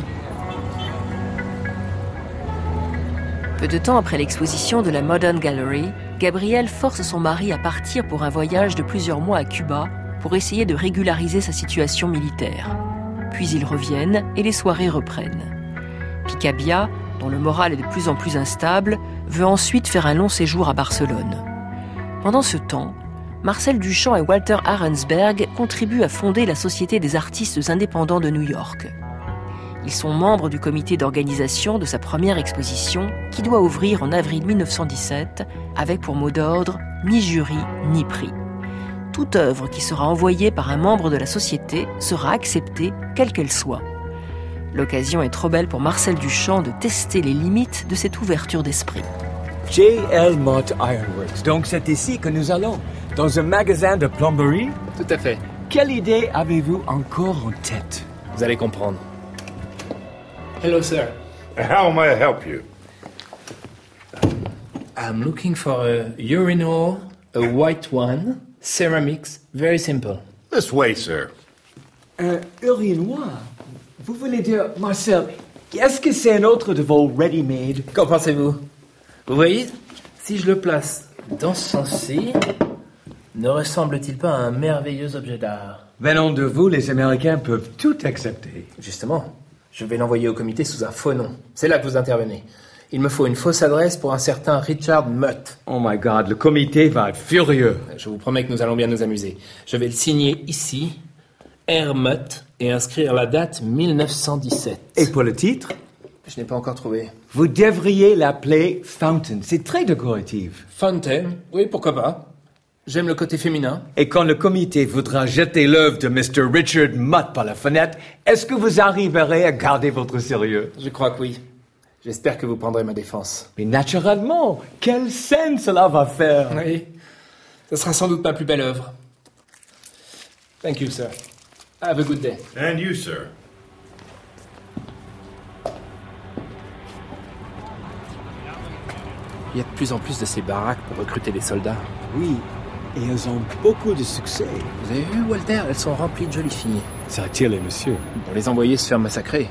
Peu de temps après l'exposition de la Modern Gallery, Gabrielle force son mari à partir pour un voyage de plusieurs mois à Cuba pour essayer de régulariser sa situation militaire. Puis ils reviennent et les soirées reprennent. Picabia, dont le moral est de plus en plus instable, veut ensuite faire un long séjour à Barcelone. Pendant ce temps, Marcel Duchamp et Walter Arensberg contribuent à fonder la Société des artistes indépendants de New York. Ils sont membres du comité d'organisation de sa première exposition qui doit ouvrir en avril mille neuf cent dix-sept avec pour mot d'ordre « ni jury, ni prix ». Toute œuvre qui sera envoyée par un membre de la société sera acceptée, quelle qu'elle soit. L'occasion est trop belle pour Marcel Duchamp de tester les limites de cette ouverture d'esprit. J L. Mott Ironworks, donc c'est ici que nous allons, dans un magasin de plomberie? Tout à fait. Quelle idée avez-vous encore en tête? Vous allez comprendre. Hello, sir. How may I help you? I'm looking for a urinal, a white one, ceramics, very simple. This way, sir. Un urinoir? Vous voulez dire, Marcel, est-ce que c'est un autre de vos ready-made? Qu'en pensez-vous? Vous voyez, si je le place dans ce sens-ci, ne ressemble-t-il pas à un merveilleux objet d'art? Venant de vous, les Américains peuvent tout accepter. Justement, je vais l'envoyer au comité sous un faux nom. C'est là que vous intervenez. Il me faut une fausse adresse pour un certain Richard Mutt. Oh my God, le comité va être furieux. Je vous promets que nous allons bien nous amuser. Je vais le signer ici, R. Mutt, et inscrire la date mille neuf cent dix-sept. Et pour le titre? Je n'ai pas encore trouvé. Vous devriez l'appeler Fountain. C'est très décoratif. Fountain? Oui, pourquoi pas. J'aime le côté féminin. Et quand le comité voudra jeter l'œuvre de Mister Richard Mutt par la fenêtre, est-ce que vous arriverez à garder votre sérieux? Je crois que oui. J'espère que vous prendrez ma défense. Mais naturellement, quelle scène cela va faire! Oui, ce sera sans doute ma plus belle œuvre. Thank you, sir. Have a good day. And you, sir. Il y a de plus en plus de ces baraques pour recruter des soldats. Oui, et elles ont beaucoup de succès. Vous avez vu, Walter? Elles sont remplies de jolies filles. Ça attire les messieurs. Pour les envoyer se faire massacrer.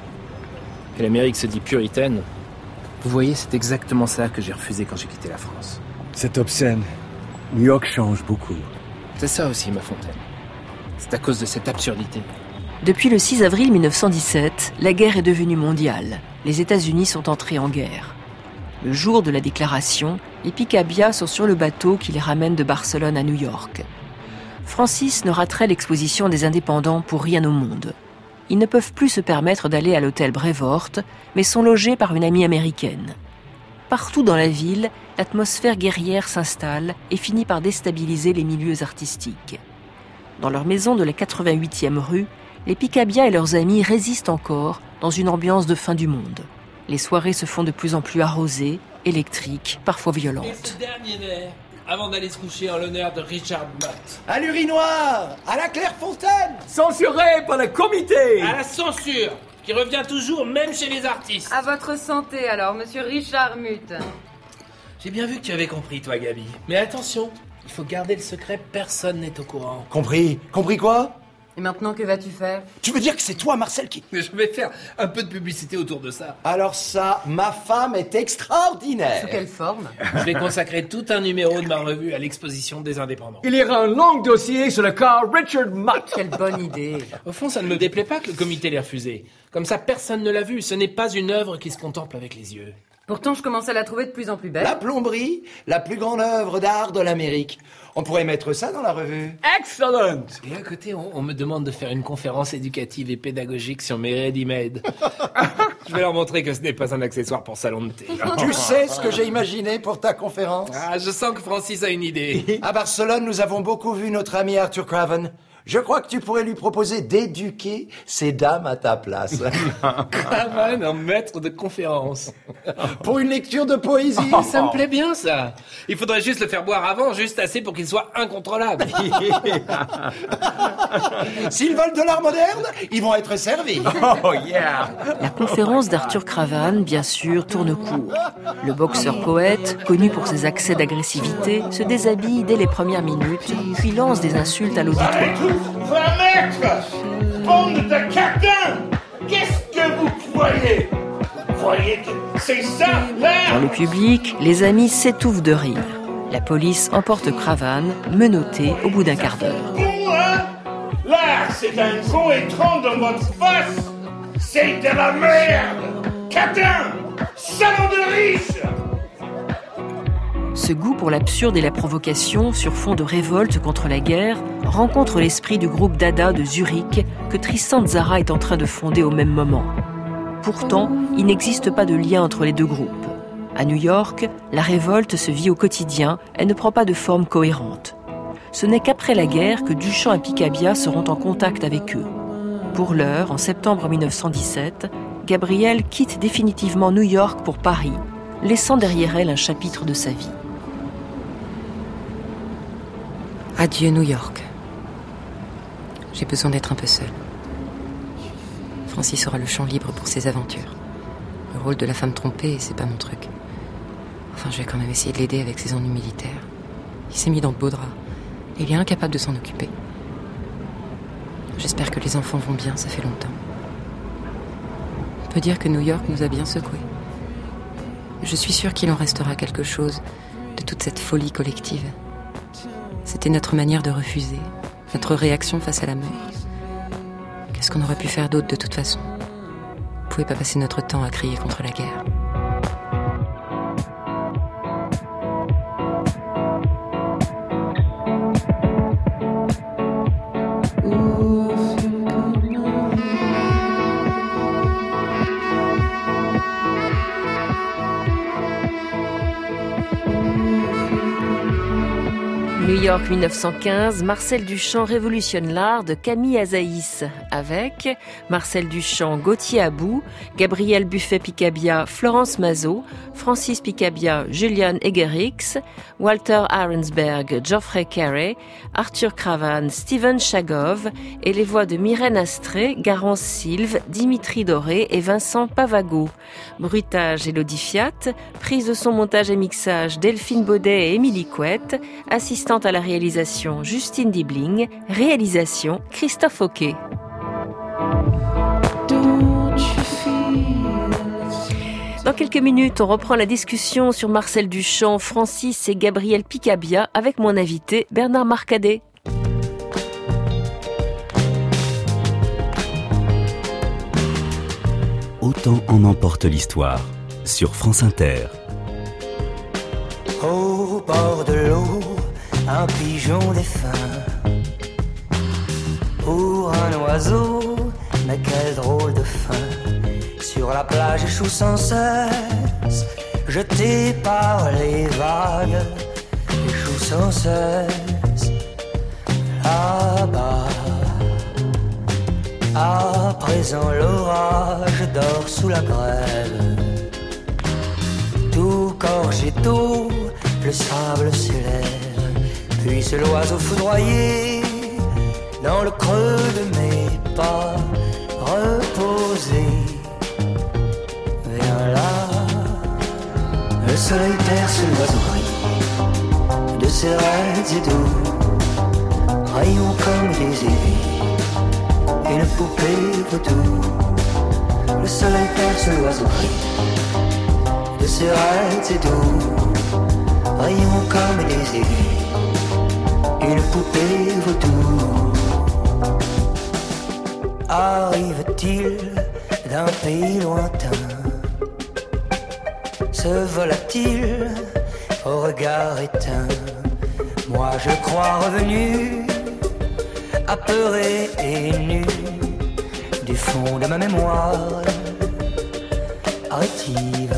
Et l'Amérique se dit puritaine. Vous voyez, c'est exactement ça que j'ai refusé quand j'ai quitté la France. C'est obscène. New York change beaucoup. C'est ça aussi, ma Fontaine. C'est à cause de cette absurdité. Depuis le six avril mille neuf cent dix-sept, la guerre est devenue mondiale. Les États-Unis sont entrés en guerre. Le jour de la déclaration, les Picabia sont sur le bateau qui les ramène de Barcelone à New York. Francis ne raterait l'exposition des indépendants pour rien au monde. Ils ne peuvent plus se permettre d'aller à l'hôtel Brevoort, mais sont logés par une amie américaine. Partout dans la ville, l'atmosphère guerrière s'installe et finit par déstabiliser les milieux artistiques. Dans leur maison de la quatre-vingt-huitième rue, les Picabia et leurs amis résistent encore dans une ambiance de fin du monde. Les soirées se font de plus en plus arrosées, électriques, parfois violentes. Et ce dernier verre, avant d'aller se coucher en l'honneur de Richard Mutt. À l'urinoir, à la Clairefontaine. Censuré par le comité. À la censure, qui revient toujours même chez les artistes. À votre santé alors, monsieur Richard Mutt. J'ai bien vu que tu avais compris, toi, Gabi. Mais attention, il faut garder le secret, personne n'est au courant. Compris? Compris quoi? Et maintenant, que vas-tu faire? Tu veux dire que c'est toi, Marcel, qui... Je vais faire un peu de publicité autour de ça. Alors ça, ma femme est extraordinaire. Sous quelle forme? Je vais consacrer tout un numéro de ma revue à l'exposition des indépendants. Il y aura un long dossier sur le cas Richard Mutt. Quelle bonne idée. Au fond, ça ne me déplaît pas que le comité l'ait refusé. Comme ça, personne ne l'a vu. Ce n'est pas une œuvre qui se contemple avec les yeux. Pourtant, je commence à la trouver de plus en plus belle. La plomberie, la plus grande œuvre d'art de l'Amérique. On pourrait mettre ça dans la revue. Excellent. Et à côté, on, on me demande de faire une conférence éducative et pédagogique sur mes ready-made. Je vais leur montrer que ce n'est pas un accessoire pour salon de thé. Tu sais ce que j'ai imaginé pour ta conférence? Ah, je sens que Francis a une idée. À Barcelone, nous avons beaucoup vu notre ami Arthur Craven. Je crois que tu pourrais lui proposer d'éduquer ces dames à ta place. Craven, un maître de conférence. Pour une lecture de poésie. Ça me plaît bien, ça. Il faudrait juste le faire boire avant, juste assez pour qu'il soit incontrôlable. S'ils veulent de l'art moderne, ils vont être servis. Oh yeah. La conférence d'Arthur Craven, bien sûr, tourne court. Le boxeur-poète, connu pour ses accès d'agressivité, se déshabille dès les premières minutes, puis lance des insultes à l'auditoire. Va mettre, bande de catins! Qu'est-ce que vous croyez? Vous croyez que c'est ça, l'art? Dans le public, les amis s'étouffent de rire. La police emporte Craven, menotté au bout d'un quart d'heure. Bon, hein? L'art, c'est un gros écran dans votre face! C'est de la merde! Catin! Salon de riche! Ce goût pour l'absurde et la provocation, sur fond de révolte contre la guerre, rencontre l'esprit du groupe Dada de Zurich que Tristan Tzara est en train de fonder au même moment. Pourtant, il n'existe pas de lien entre les deux groupes. À New York, la révolte se vit au quotidien, elle ne prend pas de forme cohérente. Ce n'est qu'après la guerre que Duchamp et Picabia seront en contact avec eux. Pour l'heure, en septembre mille neuf cent dix-sept, Gabrielle quitte définitivement New York pour Paris, laissant derrière elle un chapitre de sa vie. Adieu New York. J'ai besoin d'être un peu seule. Francis aura le champ libre pour ses aventures. Le rôle de la femme trompée, c'est pas mon truc. Enfin, je vais quand même essayer de l'aider avec ses ennuis militaires. Il s'est mis dans de beaux draps. Et il est incapable de s'en occuper. J'espère que les enfants vont bien, ça fait longtemps. On peut dire que New York nous a bien secoués. Je suis sûre qu'il en restera quelque chose de toute cette folie collective. C'était notre manière de refuser, notre réaction face à la mort. Qu'est-ce qu'on aurait pu faire d'autre de toute façon ? On ne pouvait pas passer notre temps à crier contre la guerre. New York mille neuf cent quinze, Marcel Duchamp révolutionne l'art de Camille Azaïs avec Marcel Duchamp, Gauthier Abou, Gabriel Buffet-Picabia, Florence Mazot, Francis Picabia, Julian Egerix, Walter Arensberg, Geoffrey Carey, Arthur Cravan, Steven Chagov et les voix de Myrène Astrée, Garance Sylve, Dimitri Doré et Vincent Pavago. Bruitage Élodie Fiat, prise de son, montage et mixage Delphine Baudet et Émilie Couette, assistante à la réalisation Justine Dibling, réalisation Christophe Auquet. Dans quelques minutes, on reprend la discussion sur Marcel Duchamp, Francis et Gabriel Picabia avec mon invité Bernard Marcadet. Autant en emporte l'histoire, sur France Inter. Au bord de l'eau, un pigeon défunt. Pour un oiseau, mais quel drôle de fin. Sur la plage échoue sans cesse, jeté par les vagues, échoue sans cesse. Là-bas, à présent l'orage dort sous la grève. Tout gorgé d'eau, le sable s'élève. Puis c'est l'oiseau foudroyé dans le creux de mes pas, reposé. Viens là, le soleil perce l'oiseau gris de ses raids et doux, rayons comme des aiguilles, une poupée vaudou. Le soleil perce l'oiseau gris de ses raids et doux, rayons comme des aiguilles, une poupée vaudou. Arrive-t-il d'un pays lointain? Se vola-t-il au regard éteint? Moi je crois revenu, apeuré et nu, du fond de ma mémoire rétive.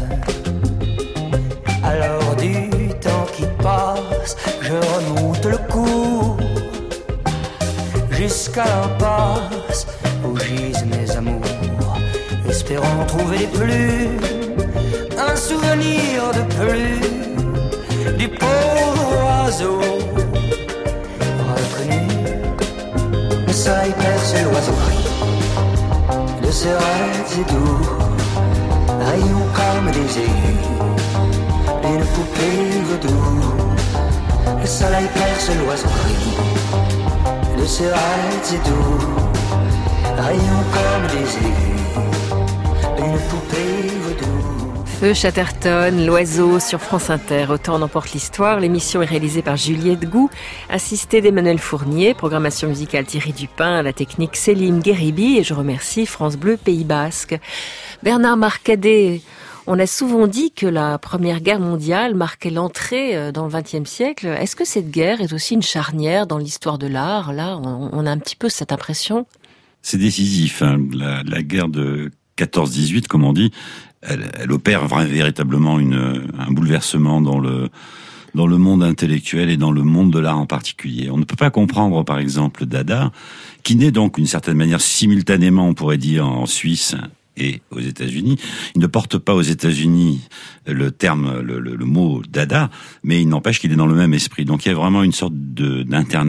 Alors du temps qui passe, je remonte le cours jusqu'à l'impasse où gisent mes amours, espérant trouver des plumes, un souvenir de plus du pauvre oiseau reconnu. Le soleil perce l'oiseau gris de ses raids et doux, rayons comme des aiguilles, une poupée vaudou. Le soleil perce l'oiseau gris de ses raids et doux, rayons comme des aiguilles, une poupée vaudou. Feu Chatterton, l'oiseau sur France Inter. Autant en emporte l'histoire. L'émission est réalisée par Juliette Gou, assistée d'Emmanuel Fournier, programmation musicale Thierry Dupin, à la technique Céline Guéribi, et je remercie France Bleu Pays Basque. Bernard Marcadet, On a souvent dit que la Première Guerre mondiale marquait l'entrée dans le vingtième siècle. Est-ce que cette guerre est aussi une charnière dans l'histoire de l'art? Là, on, on a un petit peu cette impression. C'est décisif. Hein. La, la guerre de quatorze dix-huit, comme on dit, elle, elle opère vraiment, véritablement une, un bouleversement dans le dans le monde intellectuel et dans le monde de l'art en particulier. On ne peut pas comprendre, par exemple, Dada, qui naît donc d'une certaine manière simultanément, on pourrait dire, en Suisse et aux États-Unis. Il ne porte pas aux États-Unis le terme, le, le, le mot Dada, mais il n'empêche qu'il est dans le même esprit. Donc il y a vraiment une sorte de,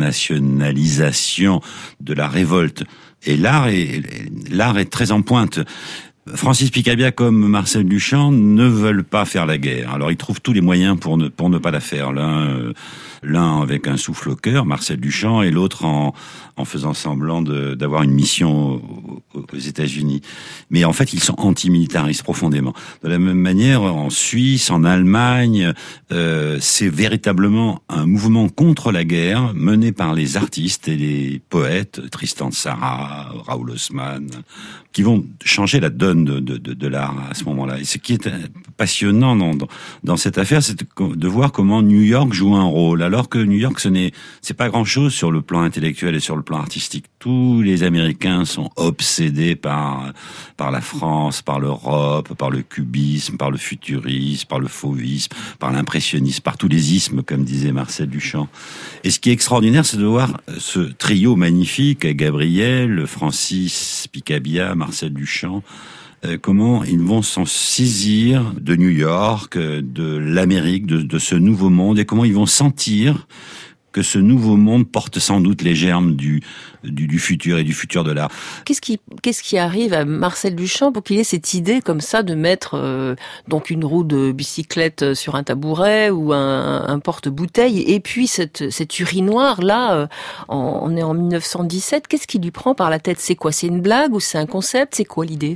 d'internationalisation de la révolte. Et l'art est, l'art est très en pointe. Francis Picabia comme Marcel Duchamp ne veulent pas faire la guerre. Alors ils trouvent tous les moyens pour ne pour ne pas la faire. L'un euh, l'un avec un souffle au cœur, Marcel Duchamp, et l'autre en en faisant semblant de d'avoir une mission aux, aux États-Unis. Mais en fait, ils sont antimilitaristes profondément. De la même manière, en Suisse, en Allemagne, euh, c'est véritablement un mouvement contre la guerre mené par les artistes et les poètes, Tristan Tzara, Raoul Haussmann, qui vont changer la donne de, de, de, de l'art à ce moment-là. Et ce qui est passionnant dans, dans, dans cette affaire, c'est de, de voir comment New York joue un rôle, alors que New York, ce n'est c'est pas grand-chose sur le plan intellectuel et sur le plan artistique. Tous les Américains sont obsédés par par la France, par l'Europe, par le cubisme, par le futurisme, par le fauvisme, par l'impressionnisme, par tous les ismes, comme disait Marcel Duchamp. Et ce qui est extraordinaire, c'est de voir ce trio magnifique, Gabriel, Francis Picabia, Marcel Duchamp, euh, comment ils vont s'en saisir de New York, de l'Amérique, de, de ce nouveau monde, et comment ils vont sentir que ce nouveau monde porte sans doute les germes du, du, du futur et du futur de l'art. Qu'est-ce qui, qu'est-ce qui arrive à Marcel Duchamp pour qu'il ait cette idée comme ça de mettre euh, donc une roue de bicyclette sur un tabouret ou un, un porte-bouteille, et puis cette, cette urinoir là, euh, en, on est en mille neuf cent dix-sept, qu'est-ce qui lui prend par la tête? C'est quoi? C'est une blague ou c'est un concept? C'est quoi l'idée?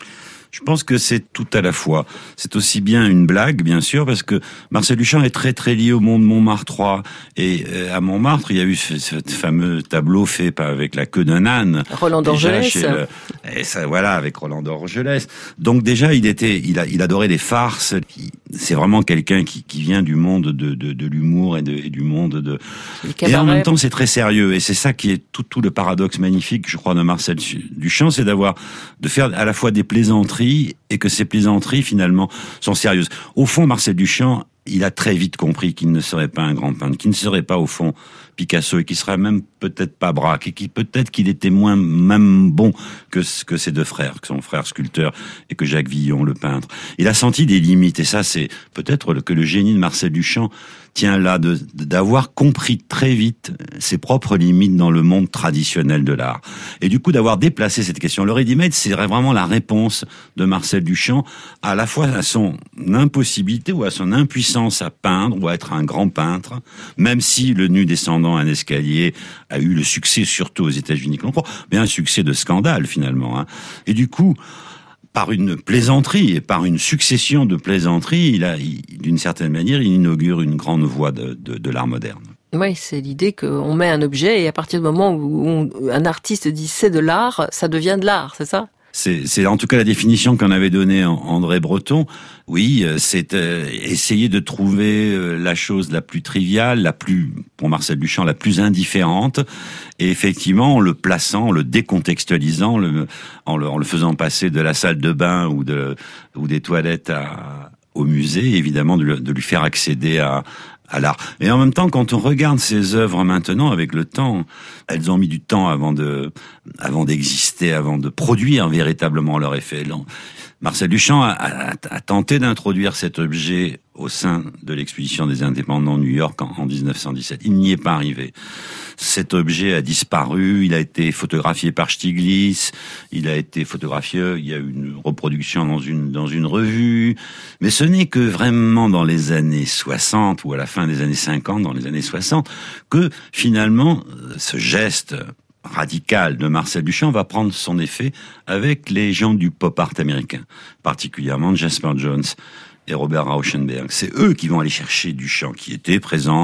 Je pense que c'est tout à la fois. C'est aussi bien une blague, bien sûr, parce que Marcel Duchamp est très très lié au monde montmartrois. Et à Montmartre, il y a eu ce, ce fameux tableau fait par, avec la queue d'un âne. Roland d'Orgelès. Le, et ça, voilà, avec Roland d'Orgelès. Donc déjà, il était, il a, il adorait les farces. C'est vraiment quelqu'un qui, qui vient du monde de, de, de l'humour et, de, et du monde de. Et en même temps, c'est très sérieux. Et c'est ça qui est tout, tout le paradoxe magnifique, je crois, de Marcel Duchamp, c'est d'avoir, de faire à la fois des plaisanteries et que ces plaisanteries, finalement, sont sérieuses. Au fond, Marcel Duchamp, il a très vite compris qu'il ne serait pas un grand peintre, qu'il ne serait pas, au fond, Picasso, et qu'il serait même peut-être pas Braque, et qu'il peut-être qu'il était moins même bon que, que ses deux frères, que son frère sculpteur et que Jacques Villon, le peintre. Il a senti des limites, et ça, c'est peut-être que le génie de Marcel Duchamp tient là, de, d'avoir compris très vite ses propres limites dans le monde traditionnel de l'art. Et du coup, d'avoir déplacé cette question. Le ready-made, c'est vraiment la réponse de Marcel Duchamp à la fois à son impossibilité ou à son impuissance à peindre ou à être un grand peintre, même si le nu descendant un escalier a eu le succès, surtout aux États-Unis, mais un succès de scandale finalement. Hein. Et du coup, par une plaisanterie et par une succession de plaisanteries, il a, il, d'une certaine manière, il inaugure une grande voie de, de, de l'art moderne. Oui, c'est l'idée qu'on met un objet et à partir du moment où on, un artiste dit c'est de l'art, ça devient de l'art, c'est ça ? C'est, c'est en tout cas la définition qu'en avait donnée André Breton. Oui, c'est euh, essayer de trouver euh, la chose la plus triviale, la plus, pour Marcel Duchamp, la plus indifférente, et effectivement en le plaçant, en le décontextualisant, le, en, le, en le faisant passer de la salle de bain ou de ou des toilettes à, au musée, évidemment de, de lui faire accéder à à l'art. Et en même temps, quand on regarde ces œuvres maintenant, avec le temps, elles ont mis du temps avant de, avant d'exister, avant de produire véritablement leur effet. Marcel Duchamp a, a, a tenté d'introduire cet objet au sein de l'exposition des Indépendants de New York en, en dix-neuf cent dix-sept. Il n'y est pas arrivé. Cet objet a disparu, il a été photographié par Stiglitz, il a été photographié, il y a eu une reproduction dans une, dans une revue, mais ce n'est que vraiment dans les années soixante ou à la fin des années cinquante, dans les années soixante, que finalement ce geste radical de Marcel Duchamp va prendre son effet avec les gens du pop art américain, particulièrement Jasper Johns et Robert Rauschenberg. C'est eux qui vont aller chercher Duchamp, qui était présent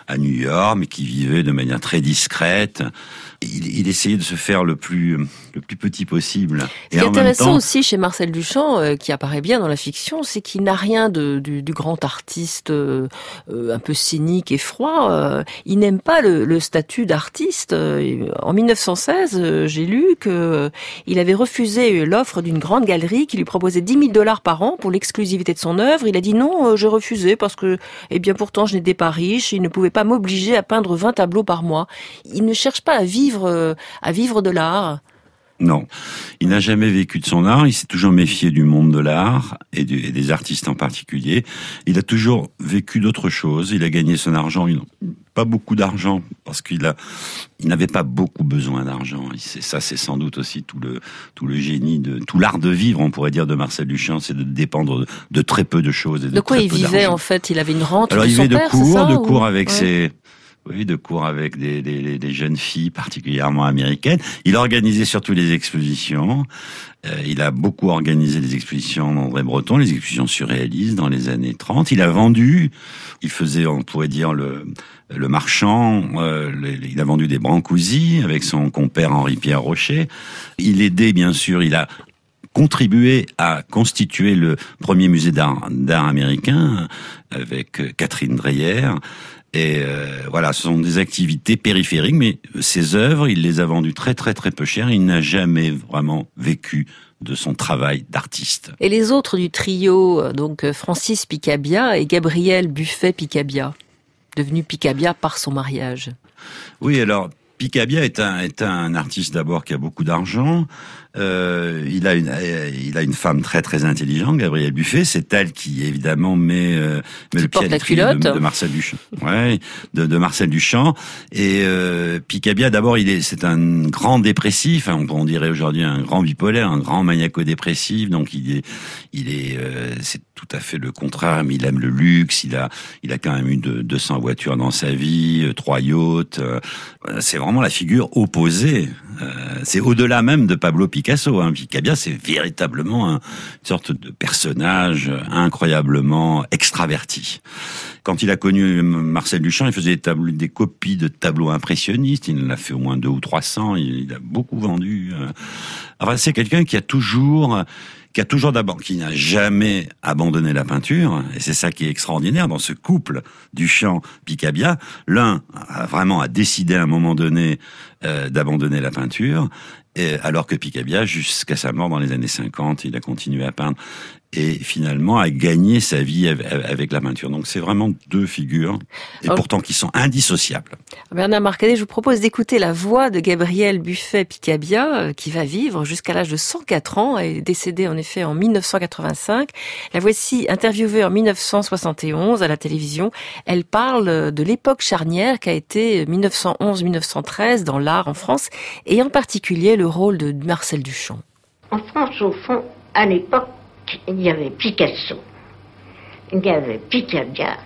à New York, mais qui vivait de manière très discrète. Il, il essayait de se faire le plus, le plus petit possible. Ce qui est intéressant temps... aussi chez Marcel Duchamp, euh, qui apparaît bien dans la fiction, c'est qu'il n'a rien de, du, du grand artiste euh, un peu cynique et froid. Euh, il n'aime pas le, le statut d'artiste. Euh, en mille neuf cent seize, euh, j'ai lu que euh, il avait refusé l'offre d'une grande galerie qui lui proposait dix mille dollars par an pour l'exclusivité de son œuvre. Il a dit non, euh, j'ai refusé parce que, eh bien, pourtant, je n'étais pas riche. Il ne pouvait pas m'obliger à peindre vingt tableaux par mois. Il ne cherche pas à vivre à vivre de l'art. Non, il n'a jamais vécu de son art, il s'est toujours méfié du monde de l'art et, du, et des artistes en particulier. Il a toujours vécu d'autres choses, il a gagné son argent, il, pas beaucoup d'argent, parce qu'il a, il n'avait pas beaucoup besoin d'argent. C'est, ça, c'est sans doute aussi tout le, tout le génie, de tout l'art de vivre, on pourrait dire, de Marcel Duchamp, c'est de dépendre de, de très peu de choses. Et de, de quoi très il peu vivait d'argent. En fait? Il avait une rente Alors, de il son vivait père, de cours, c'est ça, de ou... cours avec ouais. ses... Oui, de cours avec des, des, des jeunes filles particulièrement américaines. Il organisait surtout les expositions. Euh, il a beaucoup organisé les expositions d'André Breton, les expositions surréalistes dans les années trente. Il a vendu, il faisait, on pourrait dire, le, le marchand. Euh, le, il a vendu des Brancusi avec son compère Henri-Pierre Rocher. Il aidait, bien sûr, il a contribué à constituer le premier musée d'art, d'art américain avec Catherine Dreyer. Et euh, voilà, ce sont des activités périphériques, mais ses œuvres, il les a vendues très très très peu cher. Il n'a jamais vraiment vécu de son travail d'artiste. Et les autres du trio, donc Francis Picabia et Gabriel Buffet-Picabia, devenu Picabia par son mariage. Oui, alors Picabia est un est un artiste d'abord qui a beaucoup d'argent. Euh, il a une il a une femme très très intelligente, Gabrielle Buffet. C'est elle qui évidemment met, euh, met le pied à l'étrier de, de Marcel Duchamp. Ouais, de, de Marcel Duchamp. Et euh, Picabia, d'abord, il est c'est un grand dépressif. Hein, on, on dirait aujourd'hui un grand bipolaire, un grand maniaco-dépressif. Donc il est il est euh, c'est tout à fait le contraire. Mais il aime le luxe. Il a il a quand même eu de, deux cents voitures dans sa vie, trois yachts. Euh, c'est vraiment la figure opposée. Euh, c'est au-delà même de Pablo Picasso. Hein. Picabia, c'est véritablement un, une sorte de personnage incroyablement extraverti. Quand il a connu Marcel Duchamp, il faisait des, tableaux, des copies de tableaux impressionnistes. Il en a fait au moins deux ou trois cents. Il, il a beaucoup vendu. Enfin, c'est quelqu'un qui a toujours... qui a toujours d'abord, qui n'a jamais abandonné la peinture, et c'est ça qui est extraordinaire dans ce couple Duchamp-Picabia. L'un a vraiment a décidé à un moment donné euh, d'abandonner la peinture, et, alors que Picabia, jusqu'à sa mort dans les années cinquante, il a continué à peindre, et finalement a gagné sa vie avec la peinture. Donc c'est vraiment deux figures, et oh. pourtant qui sont indissociables. Bernard Marcadet, je vous propose d'écouter la voix de Gabriel Buffet-Picabia, qui va vivre jusqu'à l'âge de cent quatre ans, et est décédée en effet en mille neuf cent quatre-vingt-cinq. La voici interviewée en mille neuf cent soixante et onze à la télévision. Elle parle de l'époque charnière qu'a été mille neuf cent onze mille neuf cent treize dans l'art en France, et en particulier le rôle de Marcel Duchamp. En France, au fond, à l'époque, il y avait Picasso, il y avait Picabia,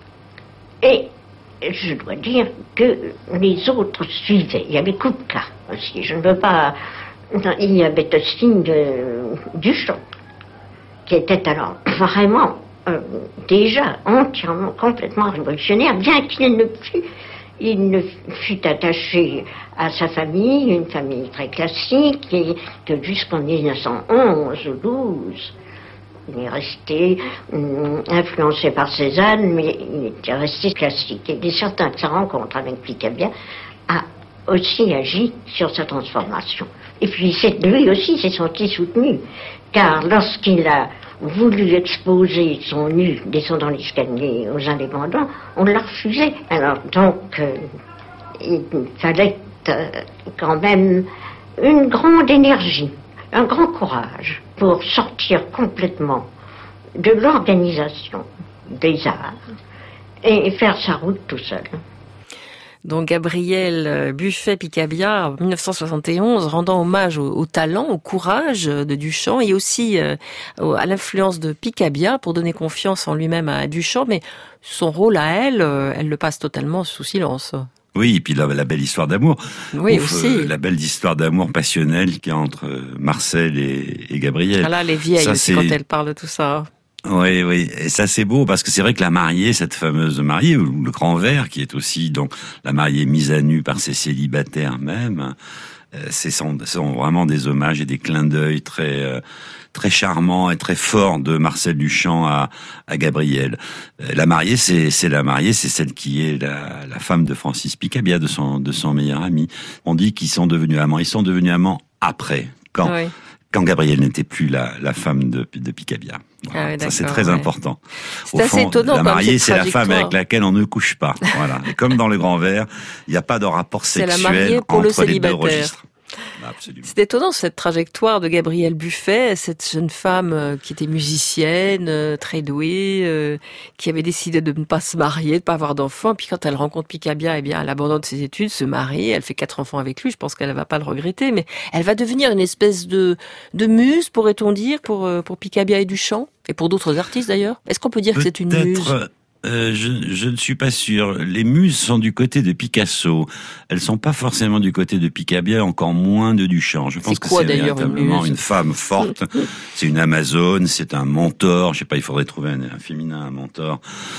et je dois dire que les autres suivaient. Il y avait Kupka aussi, je ne veux pas... Il y avait aussi de Duchamp, qui était alors vraiment euh, déjà entièrement, complètement révolutionnaire, bien qu'il ne fût, il ne fût attaché à sa famille, une famille très classique, et que jusqu'en mille neuf cent onze ou douze, il est resté hum, influencé par Cézanne, mais il était resté classique. Et il est certain que sa rencontre avec Picabia a aussi agi sur sa transformation. Et puis c'est, lui aussi s'est senti soutenu, car lorsqu'il a voulu exposer son nu descendant l'escalier aux indépendants, on l'a refusé. Alors donc, euh, il fallait euh, quand même une grande énergie, un grand courage pour sortir complètement de l'organisation des arts et faire sa route tout seul. Donc Gabriel Buffet-Picabia, en mille neuf cent soixante et onze, rendant hommage au, au talent, au courage de Duchamp et aussi euh, à l'influence de Picabia pour donner confiance en lui-même à Duchamp, mais son rôle à elle, euh, elle le passe totalement sous silence. Oui, et puis la, la belle histoire d'amour. Oui, Ouf, aussi. Euh, la belle histoire d'amour passionnelle qu'il y a entre Marcel et, et Gabriel. Ah là, les vieilles ça, aussi, c'est... quand elles parlent de tout ça. Oui, oui, et ça c'est beau parce que c'est vrai que la mariée, cette fameuse mariée, ou le grand verre, qui est aussi donc la mariée mise à nu par ses célibataires même, euh, c'est sont, sont vraiment des hommages et des clins d'œil très euh, très charmants et très forts de Marcel Duchamp à, à Gabrielle. Euh, la mariée, c'est c'est la mariée, c'est celle qui est la, la femme de Francis Picabia, de son de son meilleur ami. On dit qu'ils sont devenus amants. Ils sont devenus amants après, quand. Oui. Quand Gabrielle n'était plus la, la femme de, de Picabia. Voilà. Ah ouais, ça, c'est très ouais. important. C'est Au assez fond, étonnant. La mariée, c'est la femme avec laquelle on ne couche pas. Voilà. Et comme dans le grand verre, il n'y a pas de rapport sexuel entre les deux registres. Absolument. C'est étonnant cette trajectoire de Gabrielle Buffet, cette jeune femme qui était musicienne, très douée, euh, qui avait décidé de ne pas se marier, de ne pas avoir d'enfants. Puis quand elle rencontre Picabia, eh bien, elle abandonne ses études, se marie, elle fait quatre enfants avec lui. Je pense qu'elle ne va pas le regretter, mais elle va devenir une espèce de de muse, pourrait-on dire, pour pour Picabia et Duchamp, et pour d'autres artistes d'ailleurs. Est-ce qu'on peut dire Peut-être... que c'est une muse? Euh, je, je ne suis pas sûr. Les muses sont du côté de Picasso. Elles sont pas forcément du côté de Picabia, encore moins de Duchamp. Je pense c'est quoi, que c'est véritablement une, une femme forte. C'est une Amazone, c'est un mentor. Je sais pas, il faudrait trouver un, un féminin, un mentor.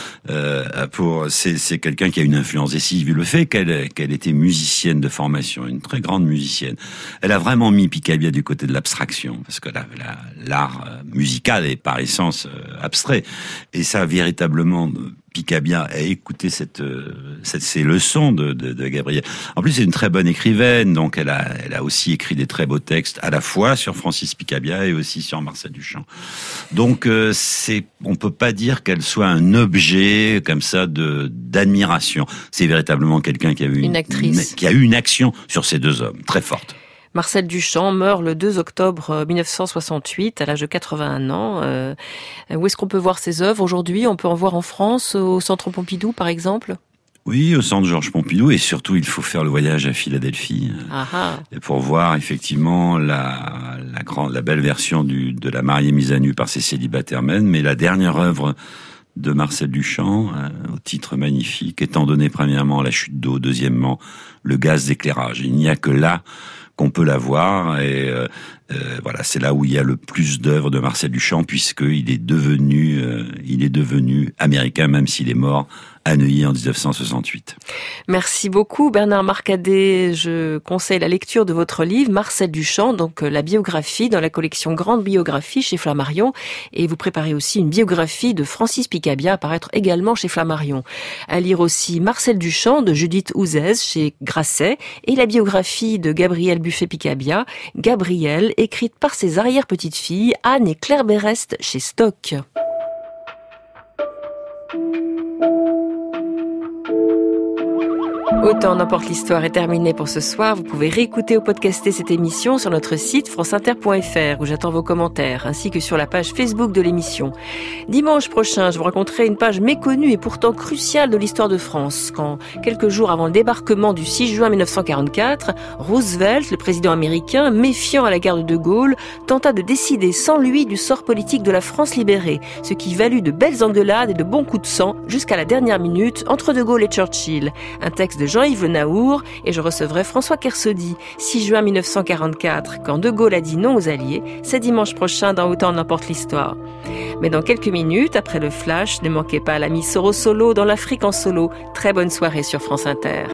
Euh, pour, c'est, c'est quelqu'un qui a une influence décisive. Le fait qu'elle, qu'elle était musicienne de formation, une très grande musicienne, elle a vraiment mis Picabia du côté de l'abstraction, parce que la, la, l'art musical est par essence abstrait. Et ça a véritablement Picabia a écouté cette, cette ces leçons de, de, de Gabrielle. En plus, c'est une très bonne écrivaine, donc elle a, elle a aussi écrit des très beaux textes, à la fois sur Francis Picabia et aussi sur Marcel Duchamp. Donc, euh, c'est, on peut pas dire qu'elle soit un objet comme ça de d'admiration. C'est véritablement quelqu'un qui a eu une, une actrice, une, qui a eu une action sur ces deux hommes très forte. Marcel Duchamp meurt le deux octobre mille neuf cent soixante-huit à l'âge de quatre-vingt-un ans. Euh, où est-ce qu'on peut voir ses œuvres aujourd'hui? On peut en voir en France, au Centre Pompidou par exemple? Oui, au Centre Georges Pompidou, et surtout il faut faire le voyage à Philadelphie Aha. pour voir effectivement la, la grande, la belle version du, de la mariée mise à nu par ses célibataires même, mais la dernière œuvre de Marcel Duchamp, euh, au titre magnifique, étant donné premièrement la chute d'eau, deuxièmement le gaz d'éclairage. Il n'y a que là qu'on peut la voir, et euh, euh, voilà, c'est là où il y a le plus d'œuvres de Marcel Duchamp, puisqu'il est devenu, euh, il est devenu américain, même s'il est mort à Neuilly en dix-neuf cent soixante-huit. Merci beaucoup Bernard Marcadet. Je conseille la lecture de votre livre Marcel Duchamp, donc la biographie dans la collection Grande Biographie chez Flammarion, et vous préparez aussi une biographie de Francis Picabia à paraître également chez Flammarion. À lire aussi Marcel Duchamp de Judith Ouzès chez Grasset, et la biographie de Gabrielle Buffet-Picabia, Gabrielle, écrite par ses arrière-petites-filles Anne et Claire Berest chez Stock. Autant n'importe l'histoire est terminée pour ce soir. Vous pouvez réécouter ou podcaster cette émission sur notre site franceinter point f r où j'attends vos commentaires, ainsi que sur la page Facebook de l'émission. Dimanche prochain, je vous raconterai une page méconnue et pourtant cruciale de l'histoire de France, quand, quelques jours avant le débarquement du six juin mille neuf cent quarante-quatre, Roosevelt, le président américain, méfiant à la guerre de De Gaulle, tenta de décider sans lui du sort politique de la France libérée, ce qui valut de belles engueulades et de bons coups de sang jusqu'à la dernière minute entre De Gaulle et Churchill. Un texte de Jean-Yves Le Naour, et je recevrai François Kersaudy. six juin mille neuf cent quarante-quatre, quand De Gaulle a dit non aux Alliés, c'est dimanche prochain dans Autant n'importe l'histoire. Mais dans quelques minutes, après le flash, ne manquez pas l'ami Soro Solo dans l'Afrique en solo. Très bonne soirée sur France Inter.